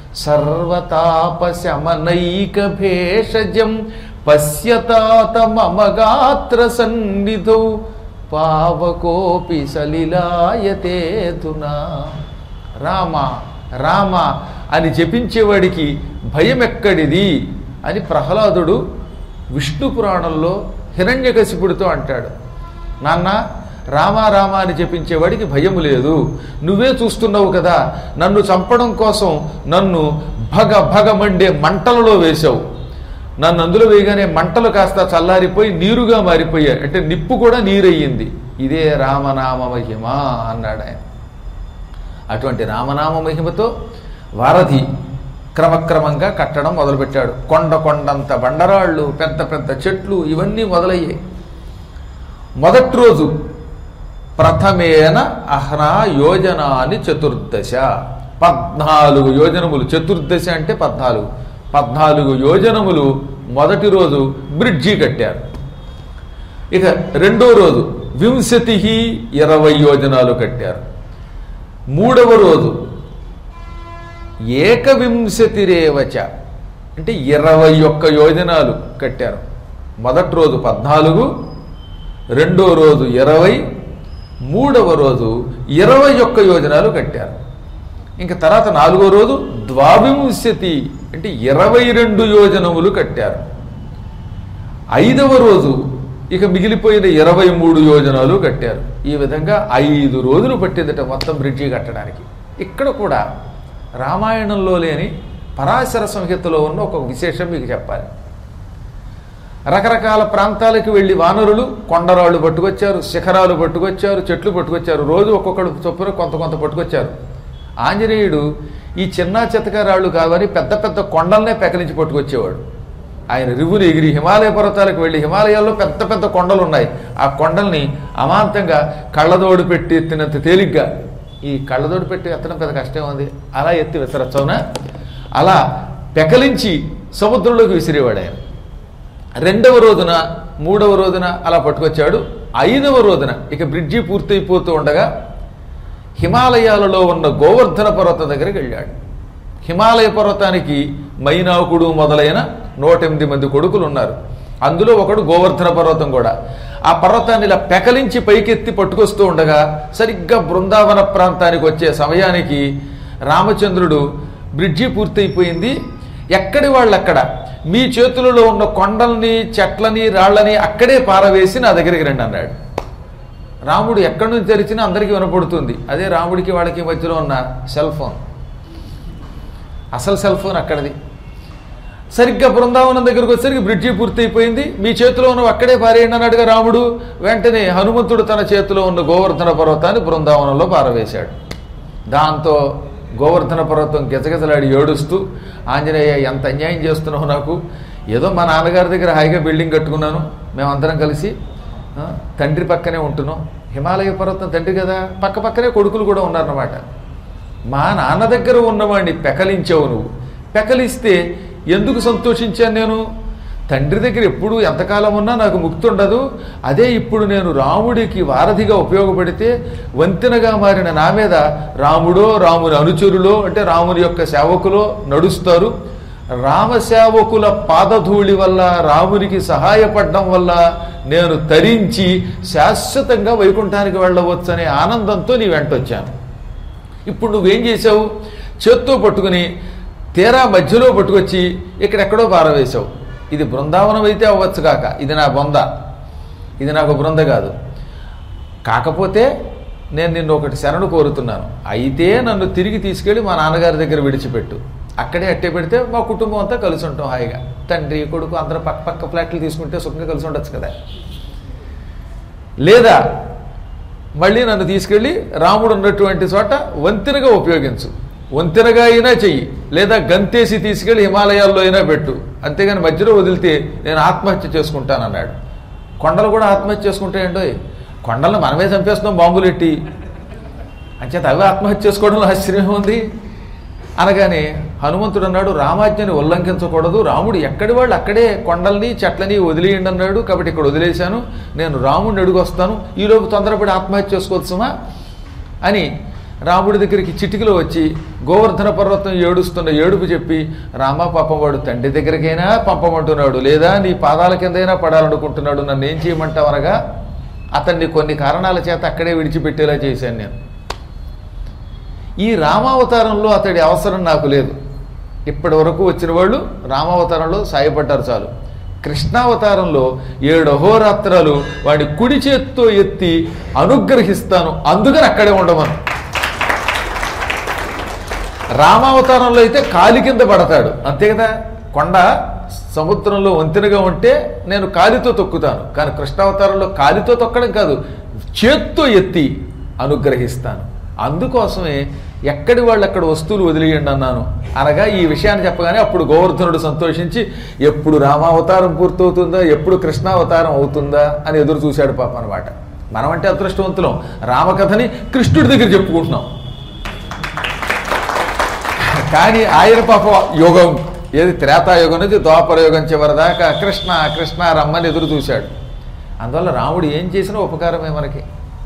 సర్వతాపశమనైక భేషజం పశ్యతాత మమ గాత్ర సన్నిధౌ పావకోపి సలిలాయతేతునా. రామ రామ అని జపించేవాడికి భయం ఎక్కడిది అని ప్రహ్లాదుడు విష్ణు పురాణంలో హిరణ్యకశిపుడితో అంటాడు. నాన్న రామ రామ అని జపించేవాడికి భయము లేదు. నువ్వే చూస్తున్నావు కదా, నన్ను చంపడం కోసం నన్ను భగ భగ మండే మంటలలో వేశావు. నన్ను అందులో వేయగానే మంటలు కాస్త చల్లారిపోయి నీరుగా మారిపోయాయి, అంటే నిప్పు కూడా నీరయ్యింది. ఇదే రామనామ మహిమ అన్నాడు ఆయన. అటువంటి రామనామ మహిమతో వారధి క్రమక్రమంగా కట్టడం మొదలుపెట్టాడు. కొండంత బండరాళ్ళు, పెద్ద పెద్ద చెట్లు ఇవన్నీ మొదలయ్యాయి. మొదటి రోజు ప్రథమేన అహ్నా యోజనాని చతుర్దశ, 14 యోజనములు. చతుర్దశ అంటే 14 యోజనములు మొదటి రోజు బ్రిడ్జి కట్టారు. ఇక రెండో రోజు 20 యోజనాలు కట్టారు. మూడవ రోజు 21 అంటే 21 యోజనాలు కట్టారు. మొదటి రోజు 14, రెండో రోజు 20, మూడవ రోజు 21 యోజనాలు కట్టారు. ఇంకా తర్వాత 4వ రోజు 22 అంటే 22 యోజనములు కట్టారు. 5వ రోజు ఇక మిగిలిపోయిన 23 యోజనాలు కట్టారు. ఈ విధంగా 5 రోజులు పట్టిందట మొత్తం బ్రిడ్జి కట్టడానికి. ఇక్కడ కూడా రామాయణంలో లేని పరాశర సంహితలో ఉన్న ఒక విశేషం మీకు చెప్పాలి. రకరకాల ప్రాంతాలకు వెళ్ళి వానరులు కొండరాళ్ళు పట్టుకొచ్చారు, శిఖరాలు పట్టుకొచ్చారు, చెట్లు పట్టుకొచ్చారు. రోజు ఒక్కొక్కడు చొప్పున కొంత పట్టుకొచ్చారు. ఆంజనేయుడు ఈ చిన్న చితకరాళ్ళు కావని పెద్ద పెద్ద కొండలనే పెకలించి పట్టుకొచ్చేవాడు. ఆయన రివ్వుని ఎగిరి హిమాలయ పర్వతాలకు వెళ్ళి, హిమాలయాల్లో పెద్ద పెద్ద కొండలు ఉన్నాయి, ఆ కొండల్ని అమాంతంగా కళ్ళదోడు పెట్టి ఎత్తినంత తేలిగ్గా, ఈ కళ్ళదోడు పెట్టి ఎత్తడం పెద్ద కష్టం ఉంది, అలా ఎత్తి విసరచ్చవునా, అలా పెకలించి సముద్రంలోకి విసిరేవాడు ఆయన. 2వ రోజున 3వ రోజున అలా పట్టుకొచ్చాడు. 5వ రోజున ఇక బ్రిడ్జి పూర్తయిపోతూ ఉండగా హిమాలయాలలో ఉన్న గోవర్ధన పర్వతం దగ్గరికి వెళ్ళాడు. హిమాలయ పర్వతానికి మైనాకుడు మొదలైన 108 మంది కొడుకులు ఉన్నారు. అందులో ఒకడు గోవర్ధన పర్వతం కూడా. ఆ పర్వతాన్ని ఇలా పెకలించి పైకెత్తి పట్టుకొస్తూ ఉండగా సరిగ్గా బృందావన ప్రాంతానికి వచ్చే సమయానికి రామచంద్రుడు బ్రిడ్జి పూర్తయిపోయింది, ఎక్కడి వాళ్ళు అక్కడ, మీ చేతులలో ఉన్న కొండల్ని చెట్లని రాళ్ళని అక్కడే పారవేసి నా దగ్గరికి రండి అన్నాడు. రాముడు ఎక్కడి నుంచి తెరిచినా అందరికీ వినపడుతుంది. అదే రాముడికి వాళ్ళకి మధ్యలో ఉన్న సెల్ ఫోన్. అసలు సెల్ ఫోన్ అక్కడిది. సరిగ్గా బృందావనం దగ్గరకు వచ్చేసరికి బ్రిడ్జి పూర్తయిపోయింది. మీ చేతిలో ఉన్నవి అక్కడే పారేయండి అన్నాడుగా రాముడు. వెంటనే హనుమంతుడు తన చేతిలో ఉన్న గోవర్ధన పర్వతాన్ని బృందావనంలో పారవేశాడు. దాంతో గోవర్ధన పర్వతం గిజగిజలాడి ఏడుస్తూ, ఆంజనేయ ఎంత అన్యాయం చేస్తున్నావు నాకు, ఏదో మా నాన్నగారి దగ్గర హాయిగా బిల్డింగ్ కట్టుకున్నాను, మేమందరం కలిసి తండ్రి పక్కనే ఉంటున్నాం, హిమాలయ పర్వతం తండ్రి కదా, పక్క పక్కనే కొడుకులు కూడా ఉన్నారన్నమాట. మా నాన్న దగ్గర ఉన్నవాడిని పెకలించావు నువ్వు, పెకలిస్తే ఎందుకు సంతోషించాను నేను? తండ్రి దగ్గర ఎప్పుడు ఎంతకాలం ఉన్నా నాకు ముక్తి ఉండదు. అదే ఇప్పుడు నేను రాముడికి వారధిగా ఉపయోగపడితే వంతెనగా మారిన నా మీద రాముడో రాముని అనుచరులో అంటే రాముని యొక్క సేవకులో నడుస్తారు. రామసేవకుల పాదధూళి వల్ల రామునికి సహాయపడడం వల్ల నేను తరించి శాశ్వతంగా వైకుంఠానికి వెళ్ళవచ్చు అనే ఆనందంతో నీ వెంటొచ్చాను. ఇప్పుడు నువ్వేం చేసావు? చేత్తో పట్టుకుని తీరా మధ్యలో పట్టుకొచ్చి ఇక్కడెక్కడో పారవేశావు. ఇది బృందావనం అయితే అవ్వచ్చు కాక, ఇది నా బొంద, ఇది నాకు బృంద కాదు. కాకపోతే నేను నిన్ను ఒకటి శరణు కోరుతున్నాను, అయితే నన్ను తిరిగి తీసుకెళ్ళి మా నాన్నగారి దగ్గర విడిచిపెట్టు. అక్కడే అట్టే పెడితే మా కుటుంబం అంతా కలిసి ఉంటాం హాయిగా. తండ్రి కొడుకు అందరూ పక్క పక్క ఫ్లాట్లు తీసుకుంటే సుఖంగా కలిసి ఉండొచ్చు కదా. లేదా మళ్ళీ నన్ను తీసుకెళ్ళి రాముడు ఉన్నటువంటి చోట వంతెనగా ఉపయోగించు, వంతెనగా అయినా చెయ్యి, లేదా గంతేసి తీసుకెళ్ళి హిమాలయాల్లో అయినా పెట్టు, అంతేగాని మధ్యలో వదిలితే నేను ఆత్మహత్య చేసుకుంటానన్నాడు. కొండలు కూడా ఆత్మహత్య చేసుకుంటాయండో, కొండలను మనమే చంపేస్తున్నాం బాంబులెట్టి, అంచేత అవి ఆత్మహత్య చేసుకోవడంలో ఆశ్చర్యం ఉంది. అనగానే హనుమంతుడు అన్నాడు, రామాజ్ఞని ఉల్లంఘించకూడదు, రాముడు ఎక్కడి వాళ్ళు అక్కడే కొండల్ని చెట్లని వదిలేయండి అన్నాడు, కాబట్టి ఇక్కడ వదిలేశాను, నేను రాముడిని అడుగొస్తాను, ఈలోపు తొందరపడి ఆత్మహత్య చేసుకోవచ్చుమా అని రాముడి దగ్గరికి చిటికలో వచ్చి గోవర్ధన పర్వతం ఏడుస్తున్న ఏడుపు చెప్పి, రామా పాపం వాడు తండ్రి దగ్గరికైనా పంపమంటున్నాడు, లేదా నీ పాదాల కిందైనా పడాలనుకుంటున్నాడు, నన్ను ఏం చేయమంటావు అనగా అతన్ని కొన్ని కారణాల చేత అక్కడే విడిచిపెట్టేలా చేశాను నేను. ఈ రామావతారంలో అతడి అవసరం నాకు లేదు. ఇప్పటి వరకు వచ్చిన వాళ్ళు రామావతారంలో సాయపడ్డారు చాలు. కృష్ణావతారంలో 7 అహోరాత్రాలు వాడి కుడి చేత్తో ఎత్తి అనుగ్రహిస్తాను, అందుకని అక్కడే ఉండమను. రామావతారంలో అయితే కాలి కింద పడతాడు అంతే కదా, కొండ సముద్రంలో వంతెనగా ఉంటే నేను కాలితో తొక్కుతాను, కానీ కృష్ణావతారంలో కాలితో తొక్కడం కాదు, చేత్తో ఎత్తి అనుగ్రహిస్తాను. అందుకోసమే ఎక్కడి వాళ్ళు అక్కడ వస్తువులు వదిలేయండి అన్నాను అనగా ఈ విషయాన్ని చెప్పగానే అప్పుడు గోవర్ధనుడు సంతోషించి ఎప్పుడు రామావతారం పూర్తవుతుందా, ఎప్పుడు కృష్ణావతారం అవుతుందా అని ఎదురు చూశాడు పాప అనమాట. మనం అంటే అదృష్టవంతులం, రామకథని కృష్ణుడి దగ్గర చెప్పుకుంటున్నాం, కానీ ఆయన పాప యుగం ఏది త్రేతాయుగం నుంచి ద్వాపర యుగం చివరిదాకా కృష్ణ కృష్ణ రమ్మని ఎదురు చూశాడు. అందువల్ల రాముడు ఏం చేసినా ఉపకారమే మనకి.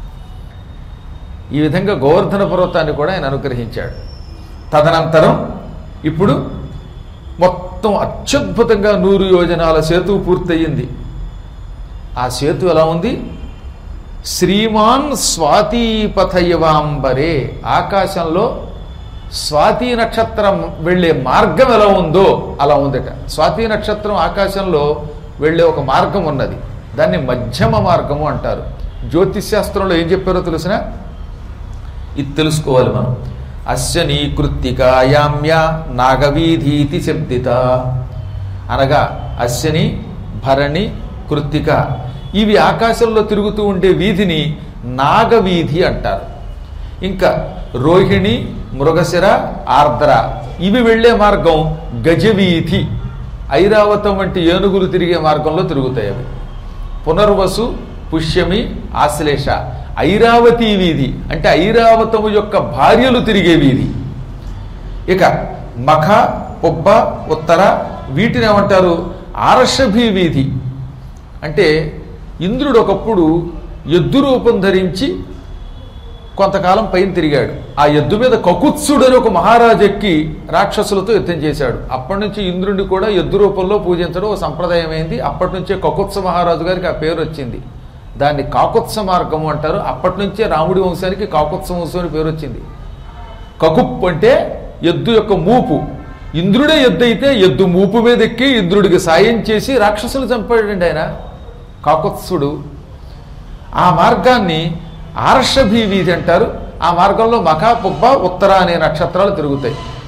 ఈ విధంగా గోవర్ధన పర్వతాన్ని కూడా ఆయన అనుగ్రహించాడు. తదనంతరం ఇప్పుడు మొత్తం అత్యద్భుతంగా 100 యోజనాల సేతు పూర్తయింది. ఆ సేతు ఎలా ఉంది? శ్రీమాన్ స్వాతీపథయవాంబరే, ఆకాశంలో స్వాతి నక్షత్రం వెళ్ళే మార్గం ఎలా ఉందో అలా ఉందట. స్వాతి నక్షత్రం ఆకాశంలో వెళ్ళే ఒక మార్గం ఉన్నది, దాన్ని మధ్యమ మార్గము అంటారు. జ్యోతిష్శాస్త్రంలో ఏం చెప్పారో తెలిసిన ఇది తెలుసుకోవాలి మనం. అశ్వనీ కృత్తికాయామ్య నాగవీధీతి శబ్దిత అనగా అశ్వని భరణి కృత్తిక ఇవి ఆకాశంలో తిరుగుతూ ఉండే వీధిని నాగవీధి అంటారు. ఇంకా రోహిణి మృగశిర ఆర్ద్ర ఇవి వెళ్లే మార్గం గజవీధి, ఐరావతం వంటి ఏనుగులు తిరిగే మార్గంలో తిరుగుతాయి అవి. పునర్వసు పుష్యమి ఆశ్లేష ఐరావతి వీధి అంటే ఐరావతము యొక్క భార్యలు తిరిగే వీధి. ఇక మఖ పొబ్బ ఉత్తర వీటిని ఏమంటారు? ఆర్షభి వీధి. అంటే ఇంద్రుడు ఒకప్పుడు ఎద్దు రూపం ధరించి కొంతకాలం పైన తిరిగాడు. ఆ ఎద్దు మీద కకుత్సుడు అని ఒక మహారాజు ఎక్కి రాక్షసులతో యుద్ధం చేశాడు. అప్పటి నుంచి ఇంద్రుడిని కూడా ఎద్దు రూపంలో పూజించడం ఒక సంప్రదాయమైంది. అప్పటి నుంచే కకుత్స మహారాజు గారికి ఆ పేరు వచ్చింది. దాన్ని కాకుత్స మార్గము అంటారు. అప్పటి నుంచే రాముడి వంశానికి కాకుత్స వంశం అని పేరు వచ్చింది. కకుప్ అంటే ఎద్దు యొక్క మూపు. ఇంద్రుడే ఎద్దు అయితే ఎద్దు మూపు మీద ఎక్కి ఇంద్రుడికి సాయం చేసి రాక్షసులు చంపాడండి ఆయన కాకుత్సుడు. ఆ మార్గాన్ని ఆర్షభి వీధి అంటారు. ఆ మార్గంలో మఖ పుబ్బ ఉత్తర అనే నక్షత్రాలు తిరుగుతాయి.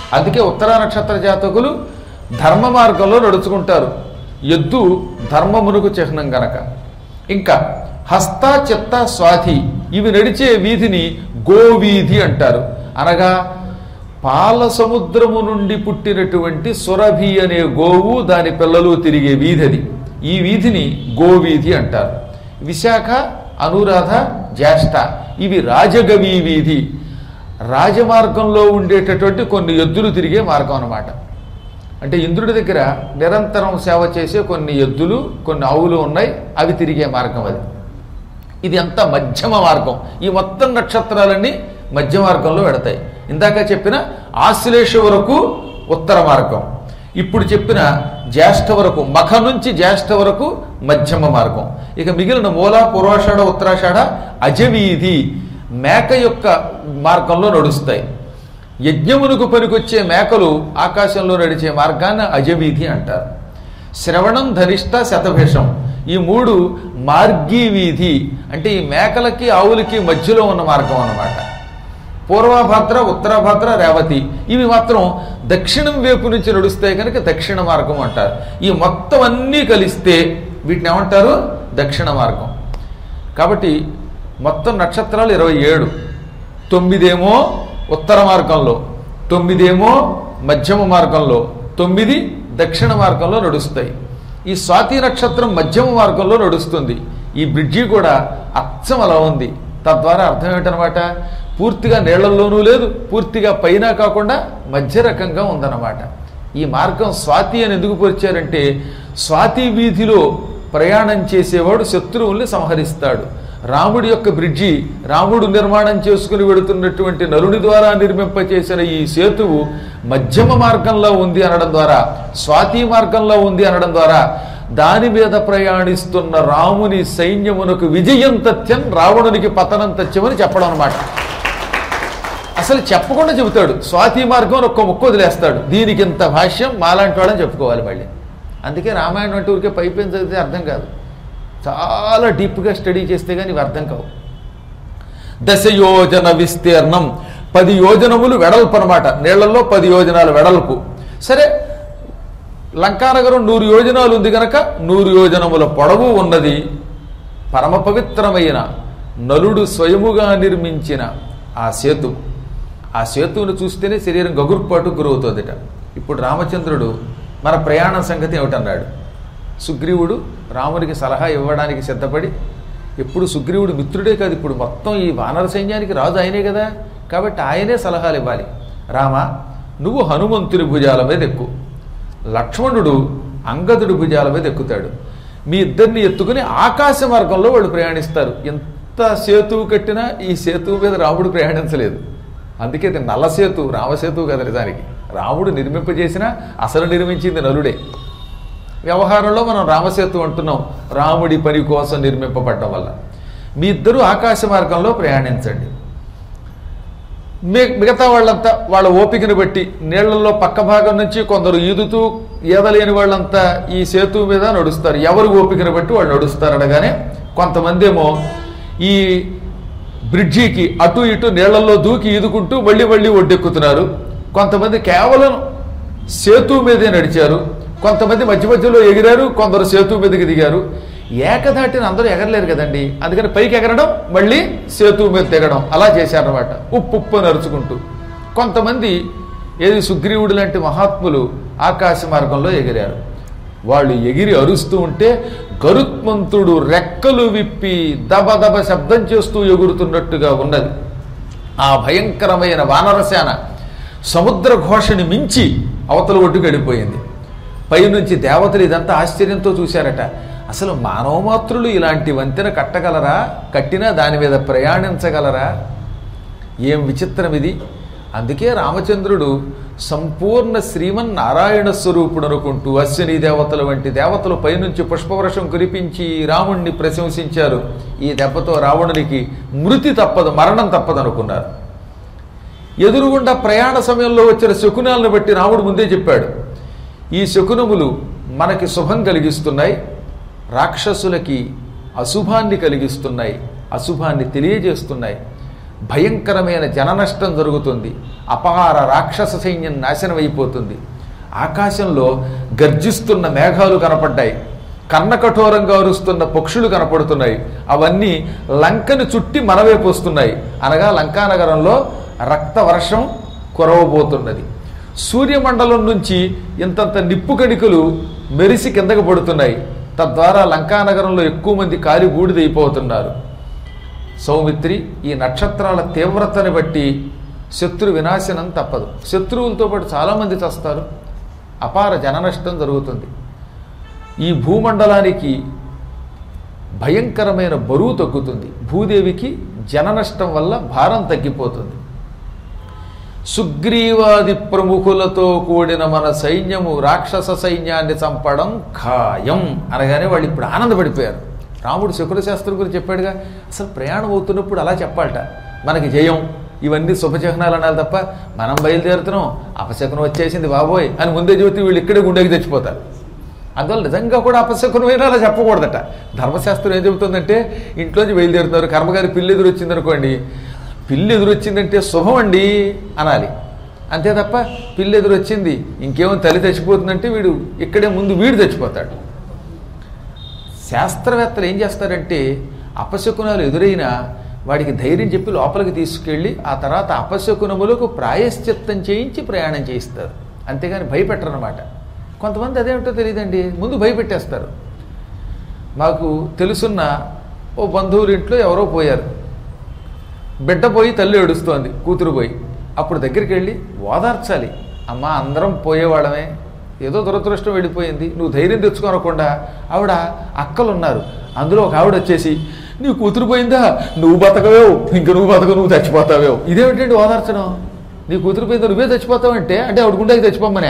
అందుకే ఉత్తరా నక్షత్ర జాతకులు ధర్మ మార్గంలో నడుచుకుంటారు. ఎద్దు ధర్మమునకు చిహ్నం గనక. ఇంకా హస్త, చిత్త, స్వాధి ఇవి నడిచే వీధిని గోవీధి అంటారు. అనగా పాల సముద్రము నుండి పుట్టినటువంటి సురభి అనే గోవు దాని పిల్లలు తిరిగే వీధి అది. ఈ వీధిని గోవీధి అంటారు. విశాఖ, అనురాధ, జ్యేష్ఠ ఇవి రాజగవీ వీధి. రాజమార్గంలో ఉండేటటువంటి కొన్ని ఎద్దులు తిరిగే మార్గం అన్నమాట. అంటే ఇంద్రుడి దగ్గర నిరంతరం సేవ చేసే కొన్ని ఎద్దులు, కొన్ని ఆవులు ఉన్నాయి, అవి తిరిగే మార్గం అది. ఇది అంతా మధ్యమ మార్గం. ఈ మొత్తం నక్షత్రాలన్నీ మధ్య మార్గంలో వెడతాయి. ఇందాక చెప్పిన ఆశ్లేష వరకు ఉత్తర మార్గం, ఇప్పుడు చెప్పిన జ్యేష్ఠ వరకు, మఖ నుంచి జ్యేష్ఠ వరకు మధ్యమ మార్గం. ఇక మిగిలిన మూల, పూర్వాషాఢ, ఉత్తరాషాఢ అజవీధి మేక యొక్క మార్గంలో నడుస్తాయి. యజ్ఞమునకు పనికొచ్చే మేకలు ఆకాశంలో నడిచే మార్గాన్ని అజవీధి అంటారు. శ్రవణం, ధనిష్ట, శతభిషం ఈ మూడు మార్గీ వీధి, అంటే ఈ మేకలకి ఆవులకి మధ్యలో ఉన్న మార్గం అన్నమాట. పూర్వభద్ర, ఉత్తరభద్ర, రేవతి ఇవి మాత్రం దక్షిణం వైపు నుంచి నడుస్తాయి కనుక దక్షిణ మార్గం అంటారు. ఈ మొత్తం అన్నీ కలిస్తే వీటిని ఏమంటారు? దక్షిణ మార్గం. కాబట్టి మొత్తం నక్షత్రాలు 27, 9 ఉత్తర మార్గంలో, 9 మధ్యమ మార్గంలో, 9 దక్షిణ మార్గంలో నడుస్తాయి. ఈ స్వాతి నక్షత్రం మధ్యమ మార్గంలో నడుస్తుంది. ఈ బ్రిడ్జి కూడా అచ్చం అలా ఉంది. తద్వారా అర్థం ఏమిటనమాట? పూర్తిగా నీళ్లలోనూ లేదు, పూర్తిగా పైన కాకుండా మధ్య రకంగా ఉందన్నమాట. ఈ మార్గం స్వాతి అని ఎందుకు పరిచారంటే, స్వాతి వీధిలో ప్రయాణం చేసేవాడు శత్రువుల్ని సంహరిస్తాడు. రాముడి యొక్క బ్రిడ్జి, రాముడు నిర్మాణం చేసుకుని వెడుతున్నటువంటి నలుని ద్వారా నిర్మింపచేసిన ఈ సేతువు మధ్యమ మార్గంలో ఉంది అనడం ద్వారా, స్వాతి మార్గంలో ఉంది అనడం ద్వారా దాని మీద ప్రయాణిస్తున్న రాముని సైన్యమునకు విజయం తథ్యం, రావణునికి పతనం తథ్యమని చెప్పడం అనమాట. అసలు చెప్పకుండా చెబుతాడు. స్వాతి మార్గం ఒక్క ముక్క వదిలేస్తాడు. దీనికి ఇంత భాష్యం మాలాంటి వాళ్ళని చెప్పుకోవాలి మళ్ళీ. అందుకే రామాయణం అంటే ఊరికే పైపేం చదివితే అర్థం కాదు, చాలా డీప్గా స్టడీ చేస్తే కానీ ఇవి అర్థం కావు. 10 యోజన విస్తీర్ణం, 10 యోజనములు వెడల్పు అనమాట. నీళ్లలో 10 యోజనాలు వెడల్పు. సరే, లంకానగరం 100 యోజనాలు ఉంది కనుక 100 యోజనముల పొడవు ఉన్నది. పరమ పవిత్రమైన నలుడు స్వయముగా నిర్మించిన ఆ సేతు, ఆ సేతువును చూస్తేనే శరీరం గగుర్పాటు గురవుతుందిట. ఇప్పుడు రామచంద్రుడు మన ప్రయాణం సంగతి ఏమిటన్నాడు? సుగ్రీవుడు రామునికి సలహా ఇవ్వడానికి సిద్ధపడి, ఎప్పుడు సుగ్రీవుడు మిత్రుడే కాదు, ఇప్పుడు మొత్తం ఈ వానర సైన్యానికి రాజు ఆయనే కదా, కాబట్టి ఆయనే సలహాలు ఇవ్వాలి. రామ, నువ్వు హనుమంతుని భుజాల మీద ఎక్కు, లక్ష్మణుడు అంగదుడి భుజాల మీద ఎక్కుతాడు. మీ ఇద్దరిని ఎత్తుకుని ఆకాశ మార్గంలో వాళ్ళు ప్రయాణిస్తారు. ఎంత సేతువు కట్టినా ఈ సేతువు మీద రాముడు ప్రయాణించలేదు. అందుకే ఇది నల్ల సేతువు, రామసేతువు కదా. నిజానికి రాముడు నిర్మింపజేసినా అసలు నిర్మించింది నలుడే. వ్యవహారంలో మనం రామసేతు అంటున్నాం, రాముడి పని కోసం నిర్మింపబడటం వల్ల. మీ ఇద్దరూ ఆకాశ మార్గంలో ప్రయాణించండి. మిగతా వాళ్ళంతా వాళ్ళ ఓపికను బట్టి నీళ్లలో పక్క భాగం నుంచి కొందరు ఈదుతూ, ఈదలేని వాళ్ళంతా ఈ సేతు మీద నడుస్తారు. ఎవరు ఓపికను బట్టి వాళ్ళు నడుస్తారు. అనగానే కొంతమంది ఏమో ఈ బ్రిడ్జికి అటు ఇటు నీళ్లలో దూకి ఈదుకుంటూ మళ్ళీ మళ్ళీ ఒడ్డెక్కుతున్నారు. కొంతమంది కేవలం సేతు మీదే నడిచారు. కొంతమంది మధ్య మధ్యలో ఎగిరారు, కొందరు సేతు మీదకి దిగారు. ఏకధాటిని అందరూ ఎగరలేరు కదండి, అందుకని పైకి ఎగరడం, మళ్ళీ సేతువు మీద దిగడం, అలా చేశారన్నమాట. ఉప్పు నడుచుకుంటూ. కొంతమంది ఏది సుగ్రీవుడు లాంటి మహాత్ములు ఆకాశ మార్గంలో ఎగిరారు. వాళ్ళు ఎగిరి అరుస్తూ ఉంటే గరుత్మంతుడు రెక్కలు విప్పి దబదబ శబ్దం చేస్తూ ఎగురుతున్నట్టుగా ఉన్నది. ఆ భయంకరమైన వానరసేన సముద్ర ఘోషని మించి అవతల ఒడ్డుకు వెళ్ళిపోయింది. పైనుంచి దేవతలు ఇదంతా ఆశ్చర్యంతో చూశారట. అసలు మానవమాత్రులు ఇలాంటి వంతెన కట్టగలరా? కట్టినా దాని మీద ప్రయాణించగలరా? ఏం విచిత్రం ఇది. అందుకే రామచంద్రుడు సంపూర్ణ శ్రీమన్నారాయణ స్వరూపుడు అనుకుంటూ అశ్విని దేవతల వంటి దేవతలు పైనుంచి పుష్పవర్షం కురిపించి రాముణ్ణి ప్రశంసించారు. ఈ దెబ్బతో రావణునికి మృతి తప్పదు, మరణం తప్పదు అనుకున్నారు. ఎదురుగుండా ప్రయాణ సమయంలో వచ్చిన శకునాలను బట్టి రాముడు ముందే చెప్పాడు, ఈ శకునములు మనకి శుభం కలిగిస్తున్నాయి, రాక్షసులకి అశుభాన్ని కలిగిస్తున్నాయి, అశుభాన్ని తెలియజేస్తున్నాయి. భయంకరమైన జననష్టం జరుగుతుంది. అపార రాక్షస సైన్యం నాశనం అయిపోతుంది. ఆకాశంలో గర్జిస్తున్న మేఘాలు కనపడ్డాయి. కన్నకఠోరంగా అరుస్తున్న పక్షులు కనపడుతున్నాయి. అవన్నీ లంకను చుట్టి మనవైపు వస్తున్నాయి. అనగా లంకానగరంలో రక్తవర్షం కురవబోతున్నది. సూర్యమండలం నుంచి ఇంతంత నిప్పు కణికలు మెరిసి కిందకు పడుతున్నాయి. తద్వారా లంకానగరంలో ఎక్కువ మంది కాలి బూడిదైపోతున్నారు. సౌమిత్రి, ఈ నక్షత్రాల తీవ్రతని బట్టి శత్రు వినాశనం తప్పదు. శత్రువులతో పాటు చాలామంది చస్తారు. అపార జననష్టం జరుగుతుంది. ఈ భూమండలానికి భయంకరమైన బరువు తగ్గుతుంది. భూదేవికి జననష్టం వల్ల భారం తగ్గిపోతుంది. సుగ్రీవాది ప్రముఖులతో కూడిన మన సైన్యము రాక్షస సైన్యాన్ని చంపడం ఖాయం అనగానే వాళ్ళు ఇప్పుడు ఆనందపడిపోయారు. రాముడు శకుల శాస్త్రం గురించి చెప్పాడుగా, అసలు ప్రయాణం అవుతున్నప్పుడు అలా చెప్పాలట, మనకి జయం, ఇవన్నీ శుభచిహ్నాలు అనాలి తప్ప మనం బయలుదేరుతున్నాం అపశకునం వచ్చేసింది బాబోయ్ అని ముందే చెబితే వీళ్ళు ఇక్కడే గుండెకి తెచ్చిపోతారు. అందువల్ల నిజంగా కూడా అపశకునమైనా అలా చెప్పకూడదట. ధర్మశాస్త్రం ఏం చెబుతుందంటే, ఇంట్లోంచి బయలుదేరుతున్నారు, కర్మగారి పిల్లి ఎదురు వచ్చిందనుకోండి, పిల్లి ఎదురొచ్చిందంటే శుభం అండి అనాలి. అంతే తప్ప పిల్లి ఎదురొచ్చింది ఇంకేమో తల్లి తెచ్చిపోతుందంటే వీడు ఇక్కడే ముందు వీడు తెచ్చిపోతాడు. శాస్త్రవేత్తలు ఏం చేస్తారంటే, అపశకునాలు ఎదురైనా వాడికి ధైర్యం చెప్పి లోపలికి తీసుకెళ్ళి ఆ తర్వాత అపశకునములకు ప్రాయశ్చిత్తం చేయించి ప్రయాణం చేయిస్తారు. అంతేగాని భయపెట్టరన్నమాట. కొంతమంది అదేమిటో తెలియదండి, ముందు భయపెట్టేస్తారు. మాకు తెలుసున్న ఓ బంధువుల ఇంట్లో ఎవరో పోయారు. బిడ్డ పోయి తల్లి ఏడుస్తోంది, కూతురు పోయి. అప్పుడు దగ్గరికి వెళ్ళి ఓదార్చాలి. అమ్మ, అందరం పోయేవాళ్ళమే, ఏదో దురదృష్టం వెళ్ళిపోయింది, నువ్వు ధైర్యం తెచ్చుకోనకుండా. ఆవిడ అక్కలు ఉన్నారు, అందులో ఒక ఆవిడ వచ్చేసి, నీ కూతురు పోయిందా, నువ్వు బతకవేవు, ఇంక నువ్వు బతక, నువ్వు చచ్చిపోతావేవు. ఇదేమిటండి ఓదార్చడం? నీ కూతురు పోయిందా, నువ్వే చచ్చిపోతావంటే అంటే ఆవిడ గుండెకి చచ్చిపోమ్మనే.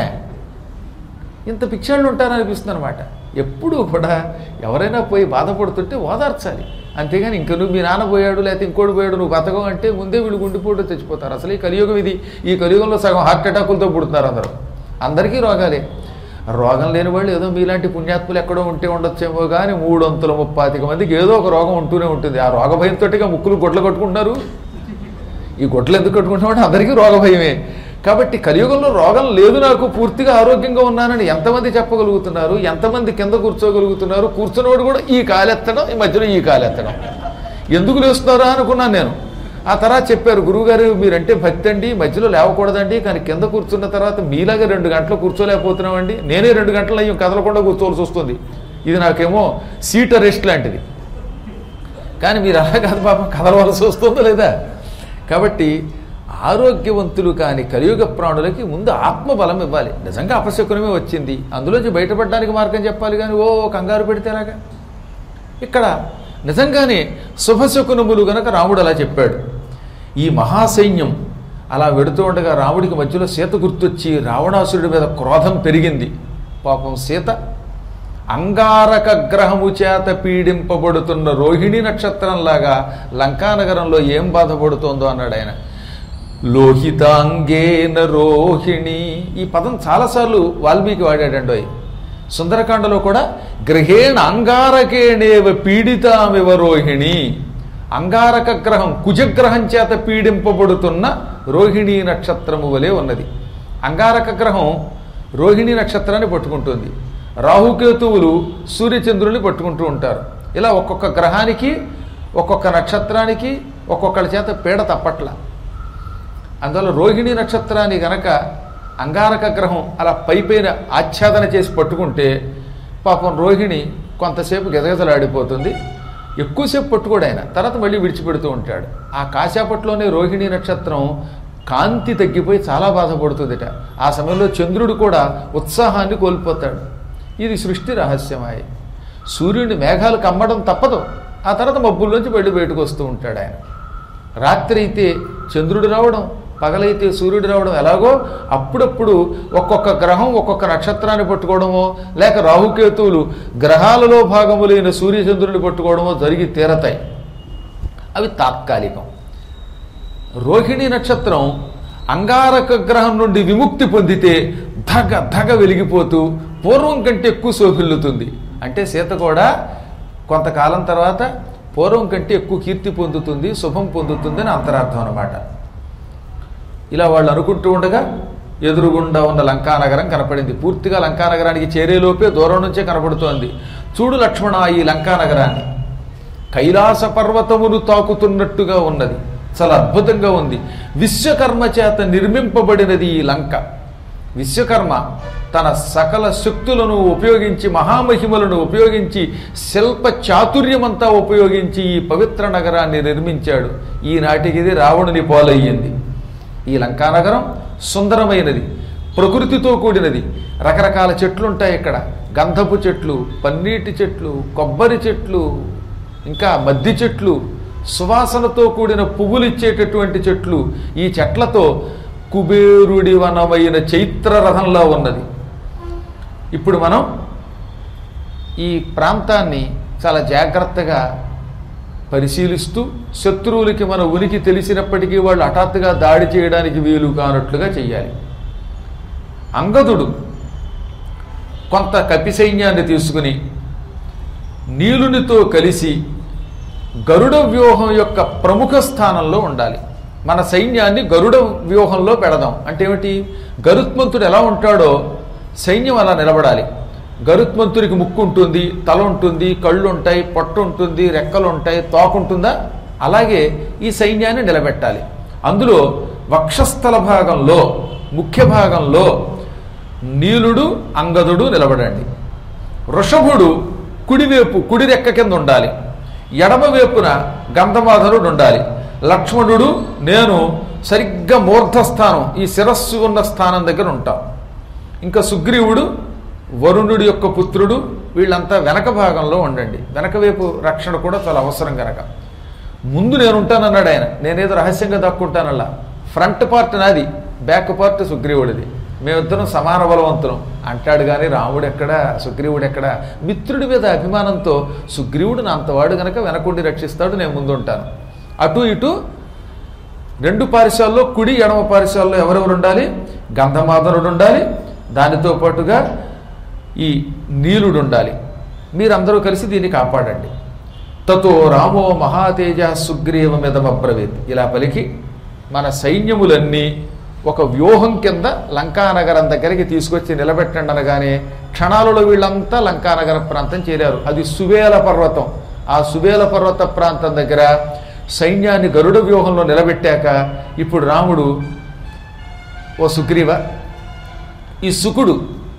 ఇంత పిచ్చాళ్ళు ఉంటారనిపిస్తుంది అనమాట. ఎప్పుడూ కూడా ఎవరైనా పోయి బాధపడుతుంటే ఓదార్చాలి. అంతేగాని ఇంక నువ్వు మీ నాన్న పోయాడు లేకపోతే ఇంకోటి పోయాడు నువ్వు బతకం అంటే ముందే వీళ్ళు గుండెపోటు తెచ్చిపోతారు. అసలు ఈ కలియుగం ఇది. ఈ కలియుగంలో సగం హార్ట్ అటాకులతో పుడుతున్నారు అందరూ. అందరికీ రోగాలే. రోగం లేని వాళ్ళు ఏదో మీలాంటి పుణ్యాత్ములు ఎక్కడో ఉంటే ఉండొచ్చేమో కానీ 330 మందికి ఏదో ఒక రోగం ఉంటూనే ఉంటుంది. ఆ రోగ భయంతో ముక్కులు గొడ్లు కట్టుకుంటున్నారు. ఈ గొడ్లు ఎందుకు కట్టుకుంటున్నామంటే అందరికీ రోగ భయమే. కాబట్టి కలియుగంలో రోగం లేదు, నాకు పూర్తిగా ఆరోగ్యంగా ఉన్నానని ఎంతమంది చెప్పగలుగుతున్నారు? ఎంతమంది కింద కూర్చోగలుగుతున్నారు? కూర్చున్నవాడు కూడా ఈ కాలెత్తడం, ఈ మధ్యలో ఈ కాలెత్తడం. ఎందుకు లేస్తున్నారా అనుకున్నాను నేను. ఆ తర్వాత చెప్పారు, గురువుగారు మీరంటే భక్తి అండి, మధ్యలో లేవకూడదండి, కానీ కింద కూర్చున్న తర్వాత మీలాగా 2 గంటలు కూర్చోలేకపోతున్నామండి. నేనే 2 గంటలు అయ్యి కదలకుండా కూర్చోవలసి వస్తుంది. ఇది నాకేమో సీట్ రెస్ట్ లాంటిది. కానీ మీరు అలా కాదు పాపం, కదలవలసి వస్తుందో లేదా. కాబట్టి ఆరోగ్యవంతులు కాని కలియుగ ప్రాణులకి ముందు ఆత్మబలం ఇవ్వాలి. నిజంగా అపశకునమే వచ్చింది, అందులోంచి బయటపడడానికి మార్గం చెప్పాలి. కానీ ఓ కంగారు పెడితేలాగా. ఇక్కడ నిజంగానే శుభశకునములు గనక రాముడు అలా చెప్పాడు. ఈ మహాసైన్యం అలా వెడుతూ ఉండగా రాముడికి మధ్యలో సీత గుర్తొచ్చి రావణాసురుడి మీద క్రోధం పెరిగింది. పాపం సీత అంగారక గ్రహము చేత పీడింపబడుతున్న రోహిణి నక్షత్రంలాగా లంకానగరంలో ఏం బాధపడుతోందో అన్నాడు ఆయన. లోహితాంగేన రోహిణి, ఈ పదం చాలాసార్లు వాల్మీకి వాడాడండోయ్. సుందరకాండలో కూడా గ్రహేణ అంగారకేణేవ పీడితామివ రోహిణి, అంగారక గ్రహం కుజగ్రహం చేత పీడింపబడుతున్న రోహిణీ నక్షత్రము వలె ఉన్నది. అంగారక గ్రహం రోహిణీ నక్షత్రాన్ని పట్టుకుంటుంది, రాహుకేతువులు సూర్యచంద్రుల్ని పట్టుకుంటూ ఉంటారు. ఇలా ఒక్కొక్క గ్రహానికి ఒక్కొక్క నక్షత్రానికి ఒక్కొక్కళ్ళ చేత పీడ తప్పట్ల. అందువల్ల రోహిణీ నక్షత్రాన్ని గనక అంగారక గ్రహం అలా పైపైన ఆచ్ఛాదన చేసి పట్టుకుంటే పాపం రోహిణి కొంతసేపు గజగజలాడిపోతుంది. ఎక్కువసేపు పట్టుకోడు ఆయన, తర్వాత మళ్ళీ విడిచిపెడుతూ ఉంటాడు. ఆ కాసేపట్లోనే రోహిణీ నక్షత్రం కాంతి తగ్గిపోయి చాలా బాధపడుతుందిట. ఆ సమయంలో చంద్రుడు కూడా ఉత్సాహాన్ని కోల్పోతాడు. ఇది సృష్టి రహస్యమాయి. సూర్యుడిని మేఘాలు కమ్మడం తప్పదు, ఆ తర్వాత మబ్బుల్లోంచి బయటకు వస్తూ ఉంటాడు ఆయన. రాత్రి అయితే చంద్రుడు రావడం, పగలైతే సూర్యుడు రావడం ఎలాగో అప్పుడప్పుడు ఒక్కొక్క గ్రహం ఒక్కొక్క నక్షత్రాన్ని పట్టుకోవడమో లేక రాహుకేతువులు గ్రహాలలో భాగములైన సూర్యచంద్రుని పట్టుకోవడమో జరిగి తీరతాయి. అవి తాత్కాలికం. రోహిణీ నక్షత్రం అంగారక గ్రహం నుండి విముక్తి పొందితే ధగ ధగ వెలిగిపోతూ పూర్వం కంటే ఎక్కువ శోభిల్లుతుంది. అంటే సీత కూడా కొంతకాలం తర్వాత పూర్వం కంటే ఎక్కువ కీర్తి పొందుతుంది, శుభం పొందుతుంది అని అంతరార్థం అన్నమాట. ఇలా వాళ్ళు అనుకుంటూ ఉండగా ఎదురుగుండా ఉన్న లంకానగరం కనపడింది. పూర్తిగా లంకానగరానికి చేరేలోపే దూరం నుంచే కనపడుతోంది. చూడు లక్ష్మణ, ఈ లంకానగరాన్ని కైలాస పర్వతమును తాకుతున్నట్టుగా ఉన్నది. చాలా అద్భుతంగా ఉంది. విశ్వకర్మ చేత నిర్మింపబడినది ఈ లంక. విశ్వకర్మ తన సకల శక్తులను ఉపయోగించి, మహామహిమలను ఉపయోగించి, శిల్ప చాతుర్యమంతా ఉపయోగించి ఈ పవిత్ర నగరాన్ని నిర్మించాడు. ఈనాటికి ఇది రావణుని పోలయ్యింది. ఈ లంకానగరం సుందరమైనది, ప్రకృతితో కూడినది. రకరకాల చెట్లు ఉంటాయి ఇక్కడ. గంధపు చెట్లు, పన్నీటి చెట్లు, కొబ్బరి చెట్లు, ఇంకా మద్ది చెట్లు, సువాసనతో కూడిన పువ్వులు ఇచ్చేటటువంటి చెట్లు. ఈ చెట్లతో కుబేరుడి వనమైన చైత్ర రథంలో ఉన్నది. ఇప్పుడు మనం ఈ ప్రాంతాన్ని చాలా జాగ్రత్తగా పరిశీలిస్తూ, శత్రువులకి మన ఉనికి తెలిసినప్పటికీ వాళ్ళు హఠాత్తుగా దాడి చేయడానికి వీలు కానట్లుగా చెయ్యాలి. అంగదుడు కొంత కపి సైన్యాన్ని తీసుకుని నీలునితో కలిసి గరుడ వ్యూహం యొక్క ప్రముఖ స్థానంలో ఉండాలి. మన సైన్యాన్ని గరుడ వ్యూహంలో పెడదాం. అంటే ఏమిటి? గరుత్మంతుడు ఎలా ఉంటాడో సైన్యం అలా నిలబడాలి. గరుత్మంతుడికి ముక్కు ఉంటుంది, తల ఉంటుంది, కళ్ళు ఉంటాయి, పొట్ట ఉంటుంది, రెక్కలు ఉంటాయి, తోకుంటుందా? అలాగే ఈ సైన్యాన్ని నిలబెట్టాలి. అందులో వక్షస్థల భాగంలో, ముఖ్య భాగంలో నీలుడు, అంగదుడు నిలబడండి. వృషభుడు కుడివైపు, కుడి రెక్క కింద ఉండాలి. ఎడమవైపున గంధమాధనుడు ఉండాలి. లక్ష్మణుడు, నేను సరిగ్గా మూర్ధస్థానం, ఈ శిరస్సు ఉన్న స్థానం దగ్గర ఉంటాం. ఇంకా సుగ్రీవుడు, వరుణుడి యొక్క పుత్రుడు, వీళ్ళంతా వెనక భాగంలో ఉండండి. వెనక వైపు రక్షణ కూడా చాలా అవసరం కనుక. ముందు నేను ఉంటానన్నాడు ఆయన. నేనేదో రహస్యంగా దక్కుంటానల్లా. ఫ్రంట్ పార్ట్ నాది, బ్యాక్ పార్ట్ సుగ్రీవుడిది. మేమిద్దరం సమాన బలవంతులం అంటాడు. కానీ రాముడు ఎక్కడ, సుగ్రీవుడు ఎక్కడ? మిత్రుడి మీద అభిమానంతో సుగ్రీవుడు నా అంతవాడు గనక వెనకుండి రక్షిస్తాడు, నేను ముందు ఉంటాను. అటు ఇటు రెండు పారిశాల్లో, కుడి ఎడమ పారిశాల్లో ఎవరెవరు ఉండాలి? గంధమాధనుడు ఉండాలి, దానితో పాటుగా ఈ నీలుడు ఉండాలి. మీరందరూ కలిసి దీన్ని కాపాడండి. తతో రామో మహాతేజ సుగ్రీవమిదమబ్రవీత్. ఇలా పలికి మన సైన్యములన్నీ ఒక వ్యూహం కింద లంకానగరం దగ్గరికి తీసుకొచ్చి నిలబెట్టండి అనగానే క్షణాలలో వీళ్ళంతా లంకానగర ప్రాంతం చేరారు. అది సువేల పర్వతం. ఆ సువేల పర్వత ప్రాంతం దగ్గర సైన్యాన్ని గరుడ వ్యూహంలో నిలబెట్టాక ఇప్పుడు రాముడు, ఓ సుగ్రీవ, ఈ శుకుడు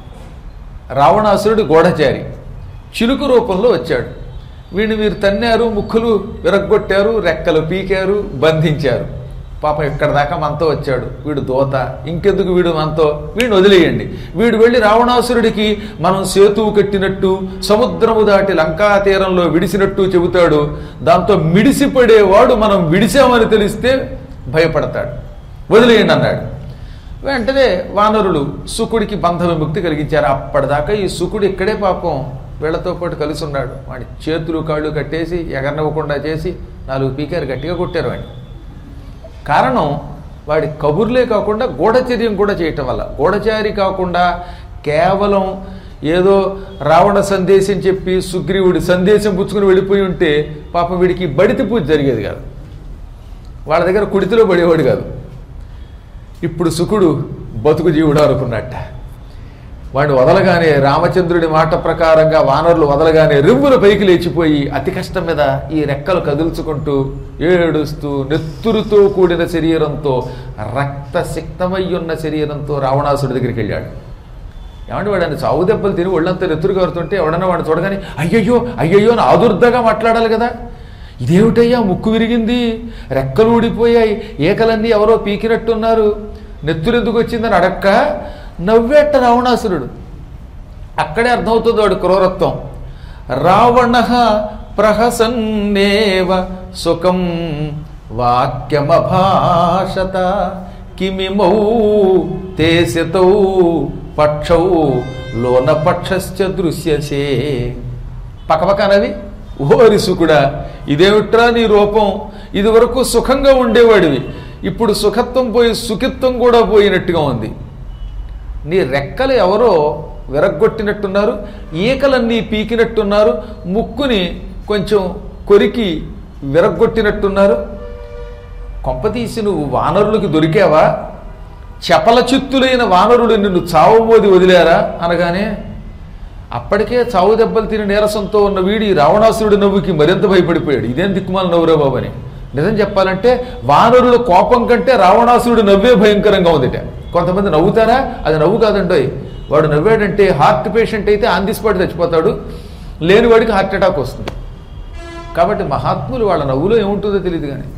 రావణాసురుడు గూఢచారి చిలుకు రూపంలో వచ్చాడు. వీడిని మీరు తన్నారు, ముక్కులు విరగ్గొట్టారు, రెక్కలు పీకారు, బంధించారు. పాపం ఇక్కడ దాకా మనతో వచ్చాడు. వీడు దోత, ఇంకెందుకు వీడు మనతో, వీడిని వదిలేయండి. వీడు వెళ్ళి రావణాసురుడికి మనం సేతువు కట్టినట్టు, సముద్రము దాటి లంకా తీరంలో విడిసినట్టు చెబుతాడు. దాంతో మిడిసిపడేవాడు మనం విడిసామని తెలిస్తే భయపడతాడు. వదిలేయండి అన్నాడు. వెంటనే వానరులు శుకుడికి బంధ విముక్తి కలిగించారు. అప్పటిదాకా ఈ శుకుడు ఇక్కడే పాపం వీళ్లతో పాటు కలిసి ఉన్నాడు. వాడి చేతులు కాళ్ళు కట్టేసి ఎగరనివ్వకుండా చేసి 4 పీకారు, గట్టిగా కొట్టారు వాడిని. కారణం వాడి కబుర్లే కాకుండా గూఢచర్యం కూడా చేయటం వల్ల. గూఢచారి కాకుండా కేవలం ఏదో రావణ సందేశం చెప్పి సుగ్రీవుడి సందేశం పుచ్చుకుని వెళ్ళిపోయి ఉంటే పాపం వీడికి బడితి పూజ జరిగేది కాదు, వాళ్ళ దగ్గర కుడితిలో పడేవాడు కాదు. ఇప్పుడు శుకుడు బతుకు జీవుడు అనుకున్నట్ట. వాడిని వదలగానే, రామచంద్రుడి మాట ప్రకారంగా వానరులు వదలగానే రివ్వుల పైకి లేచిపోయి అతి కష్టం మీద ఈ రెక్కలు కదుల్చుకుంటూ ఏడుస్తూ నెత్తురుతో కూడిన శరీరంతో, రక్తసిక్తమయ్యున్న శరీరంతో రావణాసుడి దగ్గరికి వెళ్ళాడు. ఏమంటే వాడిని చావు దెబ్బలు తిని ఒళ్ళంతా నెత్తురు కారుతుంటే ఎవడన్నా వాడిని చూడగానే అయ్యయ్యో అయ్యయ్యో అని ఆదుర్దగా మాట్లాడాలి కదా. ఇదేమిటయ్యా, ముక్కు విరిగింది, రెక్కలు ఊడిపోయాయి, ఏకలన్నీ ఎవరో పీకినట్టున్నారు, నెత్తురెందుకు వచ్చిందని అడక్క నవ్వేట రావణాసురుడు. అక్కడే అర్థమవుతుంది వాడు క్రూరత్వం. రావణ ప్రహసన్నేవ సుఖం వాక్యమభాషత కిమిమౌ తేసితౌ పక్షౌ లోన పక్షశ్చ దృశ్యసే. పకపకనవి, ఓరి సుకుడా, ఇదేమిట్రా నీ రూపం, ఇది వరకు సుఖంగా ఉండేవాడివి, ఇప్పుడు సుఖత్వం పోయి సుఖిత్వం కూడా పోయినట్టుగా ఉంది. నీ రెక్కలు ఎవరో విరగ్గొట్టినట్టున్నారు, ఈకలన్నీ పీకినట్టున్నారు, ముక్కుని కొంచెం కొరికి విరగ్గొట్టినట్టున్నారు. కొంపతీసి నువ్వు వానరులకి దొరికావా? చపల చిత్తులైన వానరులు నిన్ను చావమోది వదిలేరా అనగానే అప్పటికే చావు దెబ్బలు తిని నీరసంతో ఉన్న వీడి రావణాసురుడి నవ్వుకి మరింత భయపడిపోయాడు. ఇదేం దిక్కుమాల నవ్వురా బాబని. నిజం చెప్పాలంటే వానరుల కోపం కంటే రావణాసురుడి నవ్వే భయంకరంగా ఉందిట. కొంతమంది నవ్వుతారా, అది నవ్వు కాదండోయ్. వాడు నవ్వాడంటే హార్ట్ పేషెంట్ అయితే ఆన్ ది స్పాట్ చచ్చిపోతాడు, లేనివాడికి హార్ట్ అటాక్ వస్తుంది. కాబట్టి మహాత్ములు వాళ్ళ నవ్వులో ఏముంటుందో తెలియదు. కానీ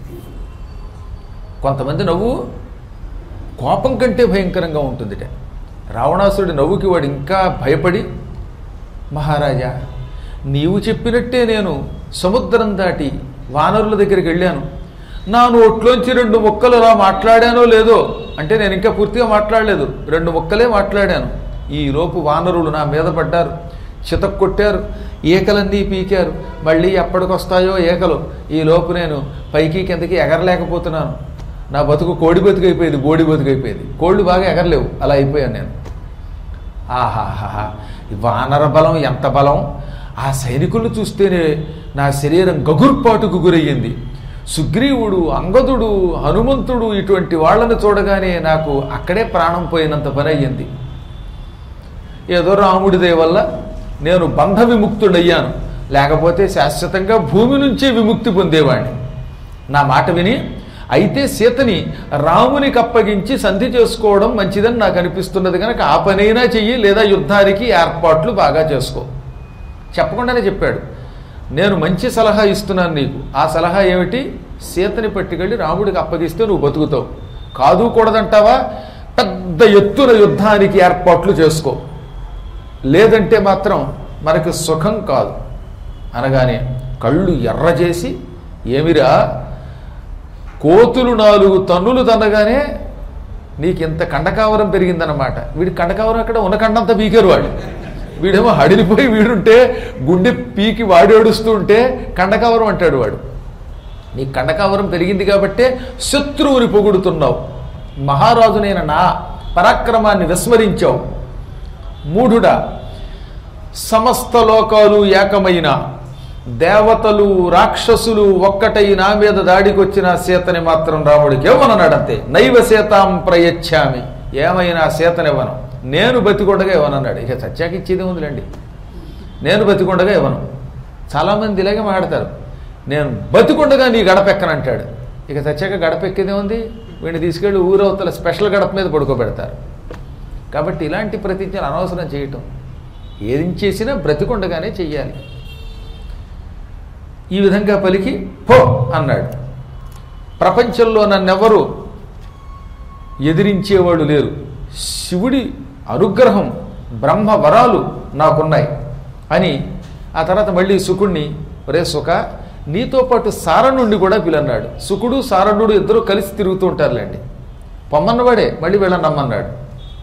కొంతమంది నవ్వు కోపం కంటే భయంకరంగా ఉంటుందిట. రావణాసురుడి నవ్వుకి వాడు ఇంకా భయపడి, మహారాజా నీవు చెప్పినట్టే నేను సముద్రం దాటి వానరుల దగ్గరికి వెళ్ళాను. నా నోట్లోంచి 2 ముక్కలు అలా మాట్లాడానో లేదో, అంటే నేను ఇంకా పూర్తిగా మాట్లాడలేదు, 2 ముక్కలే మాట్లాడాను. ఈలోపు వానరులు నా మీద పడ్డారు, చితక్కొట్టారు, ఏకలన్నీ పీకారు. మళ్ళీ ఎప్పటికొస్తాయో ఏకలు. ఈలోపు నేను పైకి కిందకి ఎగరలేకపోతున్నాను. నా బతుకు కోడి బతుకైపోయేది, బోడి బతుకైపోయేది. కోళ్ళు బాగా ఎగరలేవు, అలా అయిపోయాను నేను. ఆహాహా, వానర బలం ఎంత బలం! ఆ సైనికులను చూస్తేనే నా శరీరం గగుర్పాటుకు గురయ్యింది. సుగ్రీవుడు, అంగదుడు, హనుమంతుడు ఇటువంటి వాళ్ళని చూడగానే నాకు అక్కడే ప్రాణం పోయినంత పని అయ్యింది. ఏదో రాముడి దయ వల్ల నేను బంధ విముక్తుడయ్యాను, లేకపోతే శాశ్వతంగా భూమి నుంచే విముక్తి పొందేవాడిని. నా మాట విని అయితే సీతని రామునికి అప్పగించి సంధి చేసుకోవడం మంచిదని నాకు అనిపిస్తున్నది కనుక ఆ పనైనా చెయ్యి, లేదా యుద్ధానికి ఏర్పాట్లు బాగా చేసుకో. చెప్పకుండానే చెప్పాడు, నేను మంచి సలహా ఇస్తున్నాను నీకు. ఆ సలహా ఏమిటి? సీతని పట్టుకెళ్ళి రాముడికి అప్పగిస్తే నువ్వు బతుకుతావు. కాదు కూడదంటావా? పెద్ద ఎత్తున యుద్ధానికి ఏర్పాట్లు చేసుకో, లేదంటే మాత్రం మనకి సుఖం కాదు అనగానే కళ్ళు ఎర్రజేసి, ఏమిరా కోతులు 4 తన్నులు తన్నగానే నీకింత కండకావరం పెరిగిందన్నమాట. వీడి కండకావరం అక్కడ ఉన్న కండంతా పీకారు వాళ్ళు. వీడేమో హడిలిపోయి వీడుంటే గుండె పీకి వాడి ఏడుస్తూ ఉంటే కండకావరం అంటాడు వాడు. నీ కండకావరం పెరిగింది కాబట్టే శత్రువుని పొగుడుతున్నావు. మహారాజునైన నా పరాక్రమాన్ని విస్మరించావు. మూఢుడా, సమస్త లోకాలు ఏకమైన దేవతలు రాక్షసులు ఒక్కటై నా మీద దాడికి వచ్చిన సీతని మాత్రం రాముడికి ఇవ్వనన్నాడంతే. నైవ సీతాం ప్రయచ్చామి, ఏమైనా సీతనివ్వను, నేను బతికొండగా ఇవ్వనన్నాడు. ఇక చచ్చాకి ఇచ్చేది ఉందిలేండి, నేను బతికొండగా ఇవ్వను. చాలామంది ఇలాగే మాట్లాడతారు, నేను బతికొండగా నీ గడపెక్కనంటాడు. ఇక చచ్చాక గడపెక్కేదే ఉంది, వీడిని తీసుకెళ్ళి ఊరవతల స్పెషల్ గడప మీద పడుకోబెడతారు. కాబట్టి ఇలాంటి ప్రతిజ్ఞలు అనవసరం చేయటం. ఏది చేసినా బ్రతికొండగానే చెయ్యాలి. ఈ విధంగా పలికి పో అన్నాడు. ప్రపంచంలో నన్నెవరూ ఎదిరించేవాడు లేరు. శివుడి అనుగ్రహం, బ్రహ్మ వరాలు నాకున్నాయి అని ఆ తర్వాత మళ్ళీ శుకుణ్ణి, ఒరే సుఖ నీతో పాటు సారణుణ్ణి కూడా పిలన్నాడు. శుకుడు సారణుడు ఇద్దరు కలిసి తిరుగుతూ ఉంటారులేండి. పొమ్మన్నవాడే మళ్ళీ వెళ్ళనమ్మన్నాడు.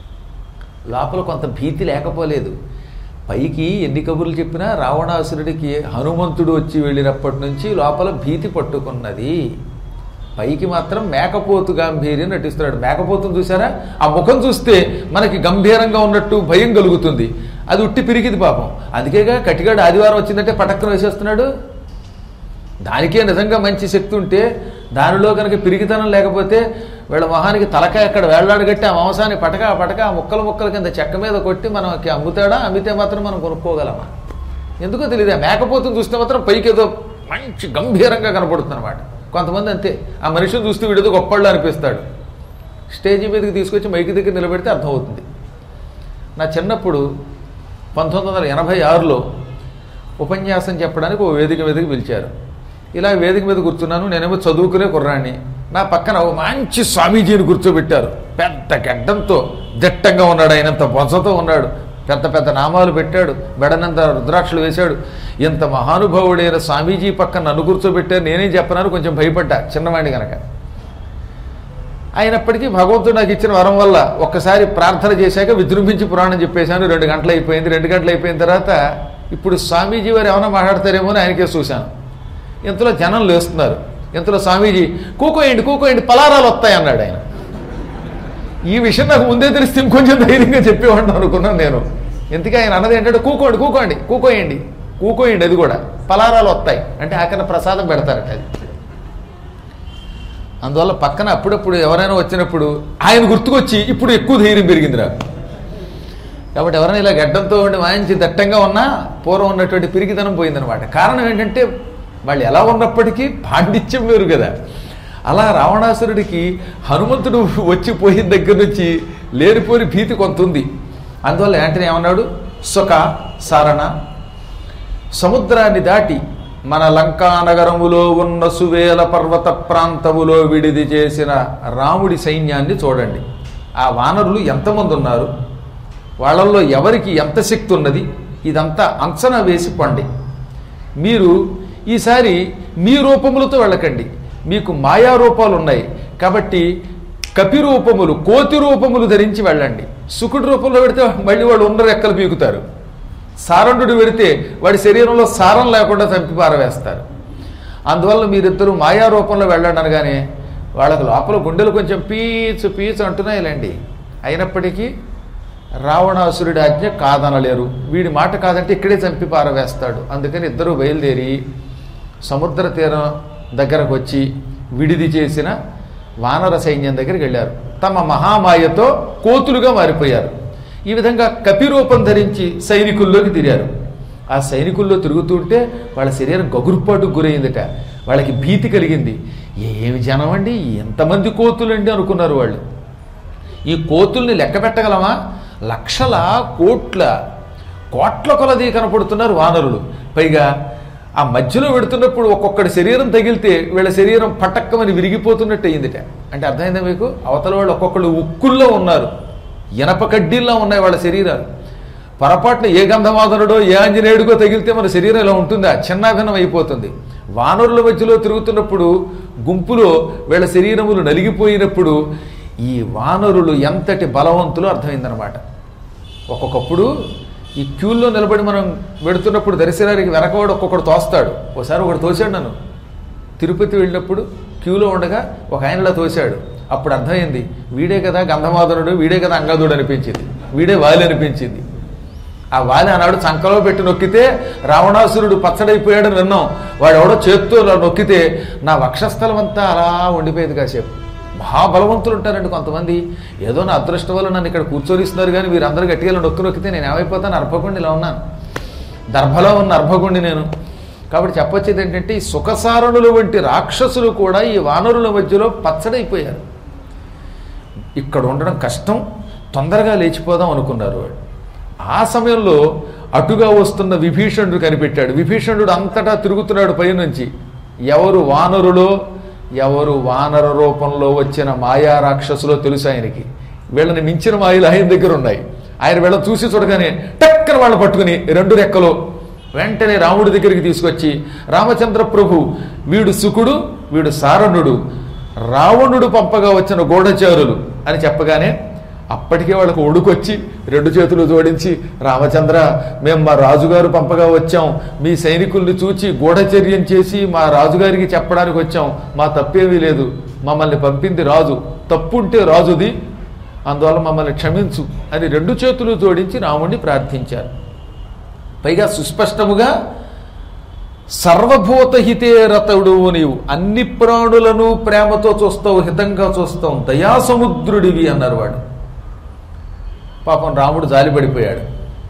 లోపల కొంత భీతి లేకపోలేదు. పైకి ఎన్ని కబుర్లు చెప్పినా రావణాసురుడికి హనుమంతుడు వచ్చి వెళ్ళినప్పటి నుంచి లోపల భీతి పట్టుకున్నది. పైకి మాత్రం మేకపోతు గాంభీర్యం నటిస్తున్నాడు. మేకపోతును చూసారా? ఆ ముఖం చూస్తే మనకి గంభీరంగా ఉన్నట్టు భయం కలుగుతుంది. అది ఉట్టి పిరికిది పాపం. అందుకేగా కటిగాడు ఆదివారం వచ్చిందంటే పటక్కన వేసేస్తున్నాడు. దానికే నిజంగా మంచి శక్తి ఉంటే, దానిలో కనుక పిరికితనం లేకపోతే వీళ్ళ మొహానికి తలకాయ అక్కడ వేళ్లాడగట్టి ఆ మాంసాన్ని పటక ముక్కల ముక్కల కింద చెక్క మీద కొట్టి మనకి అమ్ముతాడా? అమ్మితే మాత్రం మనం కొనుక్కోగలమా? ఎందుకో తెలియదు. మేకపోతుని చూస్తే మాత్రం పైకి ఏదో మంచి గంభీరంగా కనపడుతుంది అనమాట. కొంతమంది అంతే, ఆ మనిషిని చూస్తే వీడేదో గొప్పళ్ళు అనిపిస్తాడు. స్టేజీ మీదకి తీసుకొచ్చి మైకి దగ్గర నిలబెడితే అర్థమవుతుంది. నా చిన్నప్పుడు 1986లో ఉపన్యాసం చెప్పడానికి ఓ వేదిక మీదకి పిలిచారు. ఇలా వేదిక మీద కూర్చున్నాను. నేనేమో చదువుకునే కుర్రాన్ని. నా పక్కన ఓ మంచి స్వామీజీని కూర్చోబెట్టారు. పెద్ద గడ్డంతో దిట్టంగా ఉన్నాడు, ఆయనంత బొజ్జతో ఉన్నాడు, పెద్ద పెద్ద నామాలు పెట్టాడు, మెడనంత రుద్రాక్షలు వేశాడు. ఇంత మహానుభావుడైన స్వామీజీ పక్కన నన్ను కూర్చోబెట్టారు. నేనేం చెప్పనాను, కొంచెం భయపడ్డా, చిన్నవాడిని కనుక. అయినప్పటికీ భగవంతుడు నాకు ఇచ్చిన వరం వల్ల ఒక్కసారి ప్రార్థన చేశాక విజృంభించి పురాణం చెప్పేశాను. 2 గంటలు అయిపోయింది. 2 గంటలు అయిపోయిన తర్వాత ఇప్పుడు స్వామీజీ వారు ఏమైనా మాట్లాడతారేమో అని ఆయనకే చూశాను. ఇంతలో జనం లేస్తున్నారు. ఇంతలో స్వామీజీ కూకోయండి పలారాలు వస్తాయి అన్నాడు ఆయన. ఈ విషయం నాకు ముందే తెలిస్తే ఇంకొంచెం ధైర్యంగా చెప్పేవాడిని అనుకున్నాను నేను. ఎందుకు ఆయన అన్నది ఏంటంటే కూకోయండి, అది కూడా పలారాలు వస్తాయి అంటే ఆఖరిన ప్రసాదం పెడతారట అది. అందువల్ల పక్కన అప్పుడప్పుడు ఎవరైనా వచ్చినప్పుడు ఆయన గుర్తుకొచ్చి ఇప్పుడు ఎక్కువ ధైర్యం పెరిగింది నాకు. కాబట్టి ఎవరైనా ఇలా గడ్డంతో ఉండి వాయించి దట్టంగా ఉన్నా పూర్వం ఉన్నటువంటి పిరిగిదనం పోయిందనమాట. కారణం ఏంటంటే వాళ్ళు ఎలా ఉన్నప్పటికీ పాండిత్యం వేరు కదా. అలా రావణాసురుడికి హనుమంతుడు వచ్చి పోయిన దగ్గర నుంచి లేనిపోని భీతి కొంత ఉంది. అందువల్ల వెంటనే ఏమన్నాడు, సుఖ సారణ సముద్రాన్ని దాటి మన లంకానగరములో ఉన్న సువేల పర్వత ప్రాంతములో విడిది చేసిన రాముడి సైన్యాన్ని చూడండి. ఆ వానరులు ఎంతమంది ఉన్నారు, వాళ్ళల్లో ఎవరికి ఎంత శక్తి ఉన్నది, ఇదంతా అంచనా వేసి పండి. మీరు ఈసారి మీ రూపములతో వెళ్ళకండి, మీకు మాయా రూపాలు ఉన్నాయి కాబట్టి కపి రూపములు కోతి రూపములు ధరించి వెళ్ళండి. శుకుడి రూపంలో పెడితే మళ్ళీ వాళ్ళు ఉన్న రెక్కలు పీకుతారు. సారణుడు పెడితే వాడి శరీరంలో సారం లేకుండా చంపి పారవేస్తారు. అందువల్ల మీరిద్దరూ మాయా రూపంలో వెళ్ళండి అనగానే వాళ్ళకు లోపల గుండెలు కొంచెం పీచు పీచు అంటున్నాయిలేండి. అయినప్పటికీ రావణాసురుడి ఆజ్ఞ కాదనలేరు. వీడి మాట కాదంటే ఇక్కడే చంపి పారవేస్తాడు. అందుకని ఇద్దరూ బయలుదేరి సముద్ర తీరం దగ్గరకు వచ్చి విడిది చేసిన వానర సైన్యం దగ్గరికి వెళ్ళారు. తమ మహామాయతో కోతులుగా మారిపోయారు. ఈ విధంగా కపిరూపం ధరించి సైనికుల్లోకి తిరిగారు. ఆ సైనికుల్లో తిరుగుతుంటే వాళ్ళ శరీరం గగురుపాటుకు గురైందట. వాళ్ళకి భీతి కలిగింది. ఏమి జనం అండి, ఎంతమంది కోతులండి అనుకున్నారు వాళ్ళు. ఈ కోతుల్ని లెక్క పెట్టగలమా? లక్షల కోట్ల కొలది కనపడుతున్నారు వానరులు. పైగా ఆ మధ్యలో పెడుతున్నప్పుడు ఒక్కొక్కడి శరీరం తగిలితే వీళ్ళ శరీరం పటక్కమని విరిగిపోతున్నట్టు అయ్యిందిట. అంటే అర్థమైందా మీకు? అవతల వాళ్ళు ఒక్కొక్కళ్ళు ఉక్కుల్లో ఉన్నారు, ఇనప కడ్డీల్లో ఉన్నాయి వాళ్ళ శరీరాలు. పొరపాటున ఏ గంధమాధనుడో ఏ ఆంజనేయుడికో తగిలితే మన శరీరం ఇలా ఉంటుందా? చిన్నాభిన్నం అయిపోతుంది. వానరుల మధ్యలో తిరుగుతున్నప్పుడు గుంపులో వీళ్ళ శరీరములు నలిగిపోయినప్పుడు ఈ వానరులు ఎంతటి బలవంతులు అర్థమైందనమాట. ఒక్కొక్కప్పుడు ఈ క్యూల్లో నిలబడి మనం వెడుతున్నప్పుడు దర్శనానికి వెనకవాడు ఒక్కొక్కడు తోస్తాడు. ఒకసారి ఒకడు తోశాడు నన్ను. తిరుపతి వెళ్ళినప్పుడు క్యూలో ఉండగా ఒక ఆయనలా తోశాడు. అప్పుడు అర్థమైంది, వీడే కదా గంధమాధనుడు, వీడే కదా అంగదుడు అనిపించింది, వీడే వాలి అనిపించింది. ఆ వాలి ఆనాడు చంకలో పెట్టి నొక్కితే రావణాసురుడు పచ్చడైపోయాడని విన్నాం. వాడు ఎవడో చేత్తో నొక్కితే నా వక్షస్థలం అంతా అలా ఉండిపోయేది కాసేపు. మహాబలవంతులు ఉంటారండి కొంతమంది. ఏదో నా అదృష్టం వల్ల నన్ను ఇక్కడ కూర్చొనిస్తున్నారు కానీ వీరందరూ గట్టిగా నొక్కితే నేను ఏమైపోతాను? అర్భగుండి ఇలా ఉన్నాను, దర్భలో ఉన్న అర్భగుండి నేను. కాబట్టి చెప్పొచ్చేది ఏంటంటే ఈ సుఖసారణులు వంటి రాక్షసులు కూడా ఈ వానరుల మధ్యలో పచ్చడైపోయారు. ఇక్కడ ఉండడం కష్టం, తొందరగా లేచిపోదాం అనుకున్నారు వాడు. ఆ సమయంలో అటుగా వస్తున్న విభీషణుడు కనిపెట్టాడు. విభీషణుడు అంతటా తిరుగుతున్నాడు పైనుంచి. ఎవరు వానరులో ఎవరు వానర రూపంలో వచ్చిన మాయా రాక్షసులో తెలుసు ఆయనకి. వీళ్ళని మించిన మాయలు ఆయన దగ్గర ఉన్నాయి. ఆయన వీళ్ళని చూసి చూడగానే టక్కన వాళ్ళని పట్టుకుని రెండు రెక్కలు వెంటనే రాముడి దగ్గరికి తీసుకొచ్చి, రామచంద్ర ప్రభు, వీడు శుకుడు, వీడు సారణుడు, రావణుడు పంపగా వచ్చిన గూఢచారులు అని చెప్పగానే అప్పటికే వాళ్ళకు ఒడుకొచ్చి రెండు చేతులు జోడించి, రామచంద్ర, మేము మా రాజుగారు పంపగా వచ్చాం, మీ సైనికుల్ని చూచి గూఢచర్యం చేసి మా రాజుగారికి చెప్పడానికి వచ్చాం, మా తప్పేమీ లేదు, మమ్మల్ని పంపింది రాజు, తప్పుంటే రాజుది, అందువల్ల మమ్మల్ని క్షమించు అని రెండు చేతులు జోడించి రాముడిని ప్రార్థించారు. పైగా సుస్పష్టముగా సర్వభూత హితే రతుడు నీవు, అన్ని ప్రాణులను ప్రేమతో చూస్తావు, హితంగా చూస్తావు, దయాసముద్రుడివి అన్నారు వాడు. పాపం రాముడు జాలిపడిపోయాడు.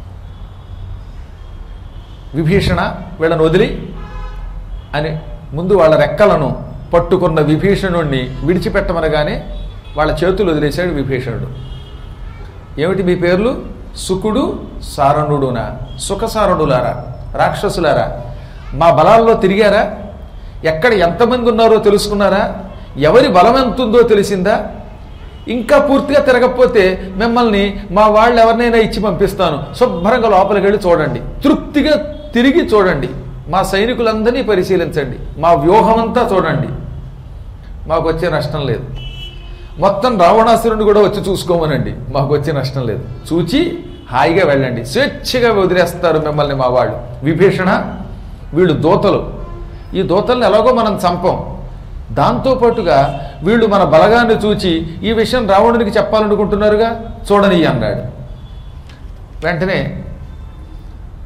విభీషణ వీళ్ళని వదిలి అని ముందు వాళ్ళ రెక్కలను పట్టుకున్న విభీషణుణ్ణి విడిచిపెట్టమనగానే వాళ్ళ చేతులు వదిలేశాడు విభీషణుడు. ఏమిటి మీ పేర్లు? శుకుడు, సారణుడునా? సుఖసారణులారా, రాక్షసులారా, మా బలాల్లో తిరిగారా? ఎక్కడ ఎంతమంది ఉన్నారో తెలుసుకున్నారా? ఎవరి బలం ఎంతుందో తెలిసిందా? ఇంకా పూర్తిగా తిరగకపోతే మిమ్మల్ని మా వాళ్ళు ఎవరినైనా ఇచ్చి పంపిస్తాను, శుభ్రంగా లోపలికి వెళ్ళి చూడండి, తృప్తిగా తిరిగి చూడండి, మా సైనికులందరినీ పరిశీలించండి, మా వ్యూహమంతా చూడండి, మాకు వచ్చే నష్టం లేదు. మొత్తం రావణాసురుడిని కూడా వచ్చి చూసుకోమనండి, మాకు వచ్చే నష్టం లేదు. చూచి హాయిగా వెళ్ళండి, స్వేచ్ఛగా వదిలేస్తారు మిమ్మల్ని మా వాళ్ళు. విభీషణ, వీళ్ళు దూతలు, ఈ దూతల్ని ఎలాగో మనం చంపం, దాంతోపాటుగా వీళ్ళు మన బలగాన్ని చూచి ఈ విషయం రావణునికి చెప్పాలనుకుంటున్నారుగా, చూడని అన్నాడు. వెంటనే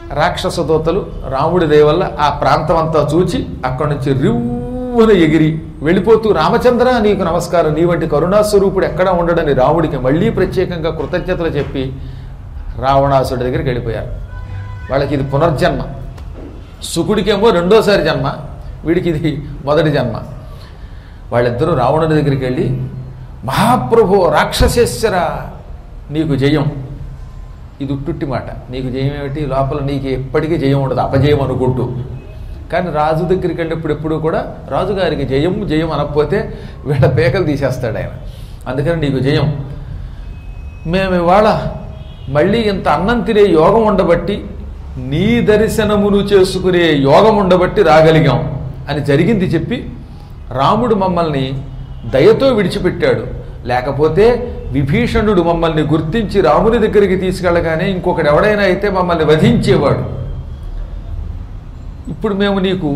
రాక్షస దూతలు రాముడి దయ వల్ల ఆ ప్రాంతం అంతా చూచి అక్కడి నుంచి రివ్వున ఎగిరి వెళ్ళిపోతూ, రామచంద్ర నీకు నమస్కారం, నీ వంటి కరుణాస్వరూపుడు ఎక్కడా ఉండడని రాముడికి మళ్ళీ ప్రత్యేకంగా కృతజ్ఞతలు చెప్పి రావణాసుడి దగ్గరికి వెళ్ళిపోయారు. వాళ్ళకి ఇది పునర్జన్మ. శుకుడికేమో రెండోసారి జన్మ, వీడికి ఇది మొదటి జన్మ. వాళ్ళిద్దరూ రావణుడి దగ్గరికి వెళ్ళి, మహాప్రభో రాక్షసేశ్వర నీకు జయం. ఇది ఉట్టుట్టి మాట, నీకు జయం ఏమిటి, లోపల నీకు ఎప్పటికీ జయం ఉండదు, అపజయం అనుకుంటూ. కానీ రాజు దగ్గరికి వెళ్ళినప్పుడు ఎప్పుడూ కూడా రాజుగారికి జయం జయం అనకపోతే వీళ్ళ పేకలు తీసేస్తాడు ఆయన. అందుకని నీకు జయం. మేము ఇవాళ మళ్ళీ ఇంత అన్నం తినే యోగం ఉండబట్టి, నీ దర్శనమును చేసుకునే యోగం ఉండబట్టి రాగలిగాం అని జరిగింది చెప్పి రాముడు మమ్మల్ని దయతో విడిచిపెట్టాడు. లేకపోతే విభీషణుడు మమ్మల్ని గుర్తించి రాముని దగ్గరికి తీసుకెళ్ళగానే ఇంకొకడు ఎవడైనా అయితే మమ్మల్ని వధించేవాడు. ఇప్పుడు మేము నీకు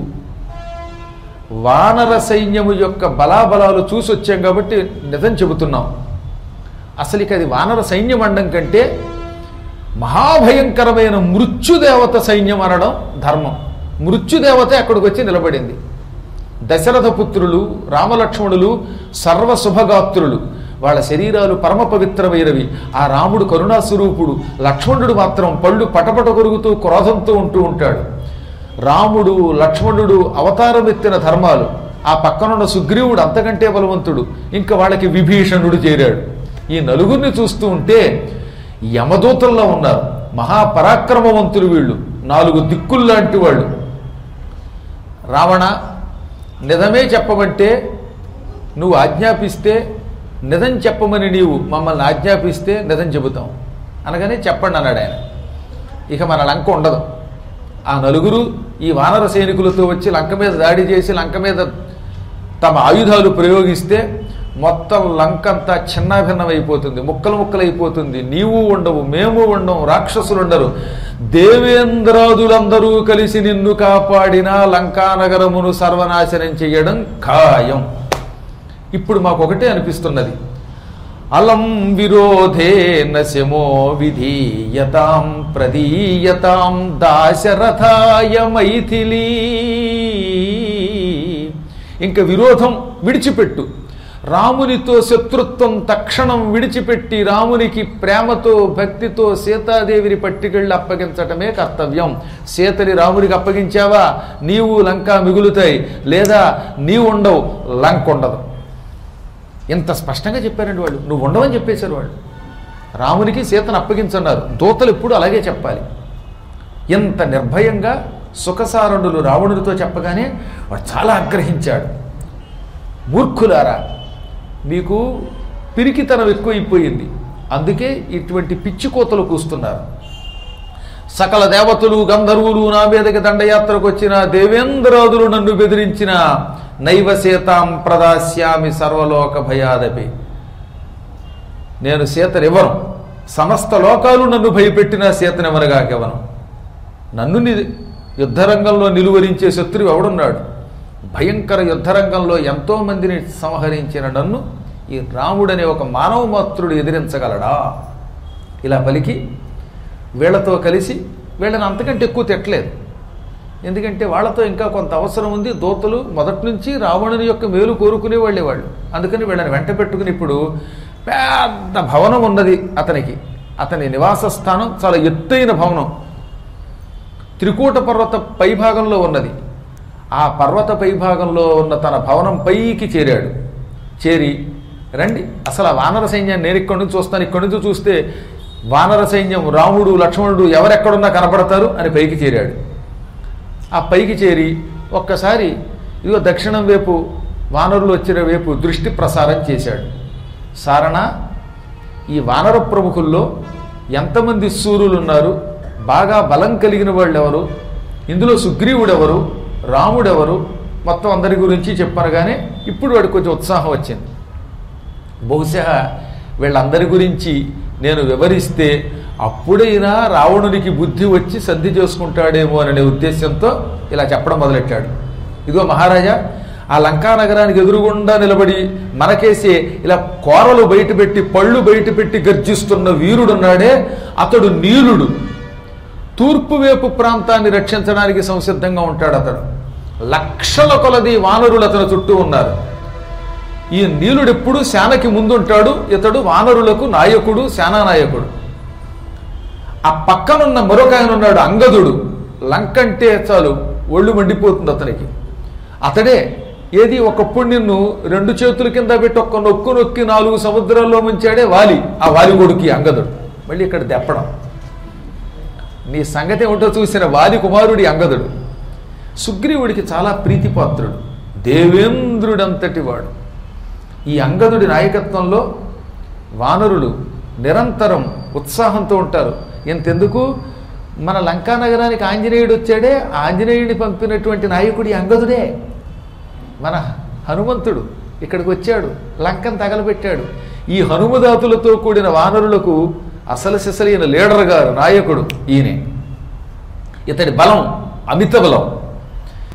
వానర సైన్యము యొక్క బలాబలాలు చూసి వచ్చాం కాబట్టి నిజం చెబుతున్నాం. అసలు ఇక అది వానర సైన్యం అనడం కంటే మహాభయంకరమైన మృత్యుదేవత సైన్యం అనడం ధర్మం. మృత్యుదేవత అక్కడికి వచ్చి నిలబడింది. దశరథ పుత్రులు రామలక్ష్మణులు సర్వశుభగాత్రులు, వాళ్ళ శరీరాలు పరమ పవిత్రమైనవి. ఆ రాముడు కరుణాస్వరూపుడు, లక్ష్మణుడు మాత్రం పళ్ళు పటపట కొరుగుతూ క్రోధంతో ఉంటూ ఉంటాడు. రాముడు లక్ష్మణుడు అవతారం ఎత్తిన ధర్మాలు. ఆ పక్కనున్న సుగ్రీవుడు అంతకంటే బలవంతుడు. ఇంకా వాళ్ళకి విభీషణుడు చేరాడు. ఈ నలుగురిని చూస్తూ ఉంటే యమదూతల్లో ఉన్నారు. మహాపరాక్రమవంతులు వీళ్ళు, 4 దిక్కుల్లాంటి వాళ్ళు. రావణ, నిజమే చెప్పమంటే నువ్వు ఆజ్ఞాపిస్తే, నిజం చెప్పమని నీవు మమ్మల్ని ఆజ్ఞాపిస్తే నిజం చెబుతాం అనగానే చెప్పండి అన్నాడు ఆయన. ఇక మన లంక ఉండదు. ఆ నలుగురు ఈ వానర సైనికులతో వచ్చి లంక మీద దాడి చేసి లంక మీద తమ ఆయుధాలు ప్రయోగిస్తే మొత్తం లంకంతా చిన్నాభిన్నమైపోతుంది, ముక్కలు ముక్కలైపోతుంది. నీవు ఉండవు, మేము ఉండవు, రాక్షసులు ఉండరు. దేవేంద్రాదులందరూ కలిసి నిన్ను కాపాడిన లంకానగరమును సర్వనాశనం చెయ్యడం ఖాయం. ఇప్పుడు మాకు ఒకటే అనిపిస్తున్నది, అలం విరోధేన శమో విధీయతాం ప్రదీయతాం దాశరథాయ మైథిలీ. ఇంక విరోధం విడిచిపెట్టు, రామునితో శత్రుత్వం తక్షణం విడిచిపెట్టి రామునికి ప్రేమతో భక్తితో సీతాదేవిని పట్టుకెళ్ళి అప్పగించటమే కర్తవ్యం. సీతని రామునికి అప్పగించావా నీవు లంక మిగులుతాయి, లేదా నీవు ఉండవు, లంక ఉండదు. ఎంత స్పష్టంగా చెప్పారండి వాళ్ళు. నువ్వు ఉండవని చెప్పేశారు వాళ్ళు. రామునికి సీతను అప్పగించన్నారు. దూతలు ఎప్పుడు అలాగే చెప్పాలి. ఎంత నిర్భయంగా సుఖసారణులు రావణుడితో చెప్పగానే వాడు చాలా ఆగ్రహించాడు. మూర్ఖులారా, మీకు పిరికితనం ఎక్కువైపోయింది, అందుకే ఇటువంటి పిచ్చి కోతలు కూస్తున్నారు. సకల దేవతలు గంధర్వులు నా మీదకి దండయాత్రకు వచ్చిన, దేవేంద్రాదులు నన్ను బెదిరించిన, నైవ సీతాం ప్రదాస్యామి సర్వలోక భయాదపి. నేను సీతనివ్వను, సమస్త లోకాలు నన్ను భయపెట్టిన సీతనివ్వనుగాకెవను. నన్ను యుద్ధరంగంలో నిలువరించే శత్రువు ఎవడున్నాడు? భయంకర యుద్ధరంగంలో ఎంతో మందిని సంహరించిన నన్ను ఈ రాముడనే ఒక మానవ మాత్రుడు ఎదిరించగలడా? ఇలా పలికి వీళ్లతో కలిసి వీళ్ళని అంతకంటే ఎక్కువ తిట్టలేదు. ఎందుకంటే వాళ్ళతో ఇంకా కొంత అవసరం ఉంది. దూతలు మొదటి నుంచి రావణుని యొక్క మేలు కోరుకునే వాళ్ళేవాళ్ళు. అందుకని వీళ్ళని వెంట పెట్టుకుని ఇప్పుడు పెద్ద భవనం ఉన్నది అతనికి. అతని నివాస స్థానం చాలా ఎత్తైన భవనం, త్రికూట పర్వత పైభాగంలో ఉన్నది. ఆ పర్వత పైభాగంలో ఉన్న తన భవనం పైకి చేరాడు. చేరి, రండి అసలు ఆ వానర సైన్యాన్ని నేను ఇక్కడి నుంచి చూస్తాను, ఇక్కడి నుంచి చూస్తే వానర సైన్యం రాముడు లక్ష్మణుడు ఎవరెక్కడున్నా కనపడతారు అని పైకి చేరాడు. ఆ పైకి చేరి ఒక్కసారి ఇదిగో దక్షిణం వైపు వానరులు వచ్చిన వైపు దృష్టి ప్రసారం చేశాడు. సారణ, ఈ వానర ప్రముఖుల్లో ఎంతమంది శూరులు ఉన్నారు, బాగా బలం కలిగిన వాళ్ళు ఎవరు, ఇందులో సుగ్రీవుడెవరు, రాముడెవరు, మొత్తం అందరి గురించి చెప్పనగానే ఇప్పుడు వాడికి కొంచెం ఉత్సాహం వచ్చింది. బహుశా వీళ్ళందరి గురించి నేను వివరిస్తే అప్పుడైనా రావణునికి బుద్ధి వచ్చి సంధి చేసుకుంటాడేమో అనే ఉద్దేశంతో ఇలా చెప్పడం మొదలెట్టాడు. ఇదిగో మహారాజా, ఆ లంకా నగరానికి ఎదురుగుండా నిలబడి మనకేసే ఇలా కోరలు బయటపెట్టి పళ్ళు బయటపెట్టి గర్జిస్తున్న వీరుడున్నాడే, అతడు నీలుడు. తూర్పు వైపు ప్రాంతాన్ని రక్షించడానికి సంసిద్ధంగా ఉంటాడు అతడు. లక్షల కొలది వానరులు అతని చుట్టూ ఉన్నారు. ఈ నీలుడు ఎప్పుడు సేనకి ముందుంటాడు. ఇతడు వానరులకు నాయకుడు, సేనానాయకుడు. ఆ పక్కనున్న మరొక ఆయన ఉన్నాడు అంగదుడు. లంకంటే చాలు ఒళ్ళు మండిపోతుంది అతనికి. అతడే ఏది ఒకప్పుడు నిన్ను 2 చేతుల కింద పెట్టి ఒక్క నొక్కు నొక్కి 4 సముద్రాల్లో ముంచాడే వాలి. ఆ వాలి కొడుకి అంగదుడు. మళ్ళీ ఇక్కడ దెప్పడం. నీ సంగతి ఏమిటో చూసిన వాలి కుమారుడి అంగదుడు. సుగ్రీవుడికి చాలా ప్రీతిపాత్రుడు, దేవేంద్రుడంతటి వాడు. ఈ అంగదుడి నాయకత్వంలో వానరులు నిరంతరం ఉత్సాహంతో ఉంటారు. ఇంతెందుకు, మన లంకా నగరానికి ఆంజనేయుడు వచ్చాడే, ఆంజనేయుడిని పంపినటువంటి నాయకుడి అంగదుడే. మన హనుమంతుడు ఇక్కడికి వచ్చాడు, లంకను తగలబెట్టాడు. ఈ హనుమదాతులతో కూడిన వానరులకు అసలు సిసలైన లీడర్ గారు, నాయకుడు ఈయనే. ఇతడి బలం అమిత బలం.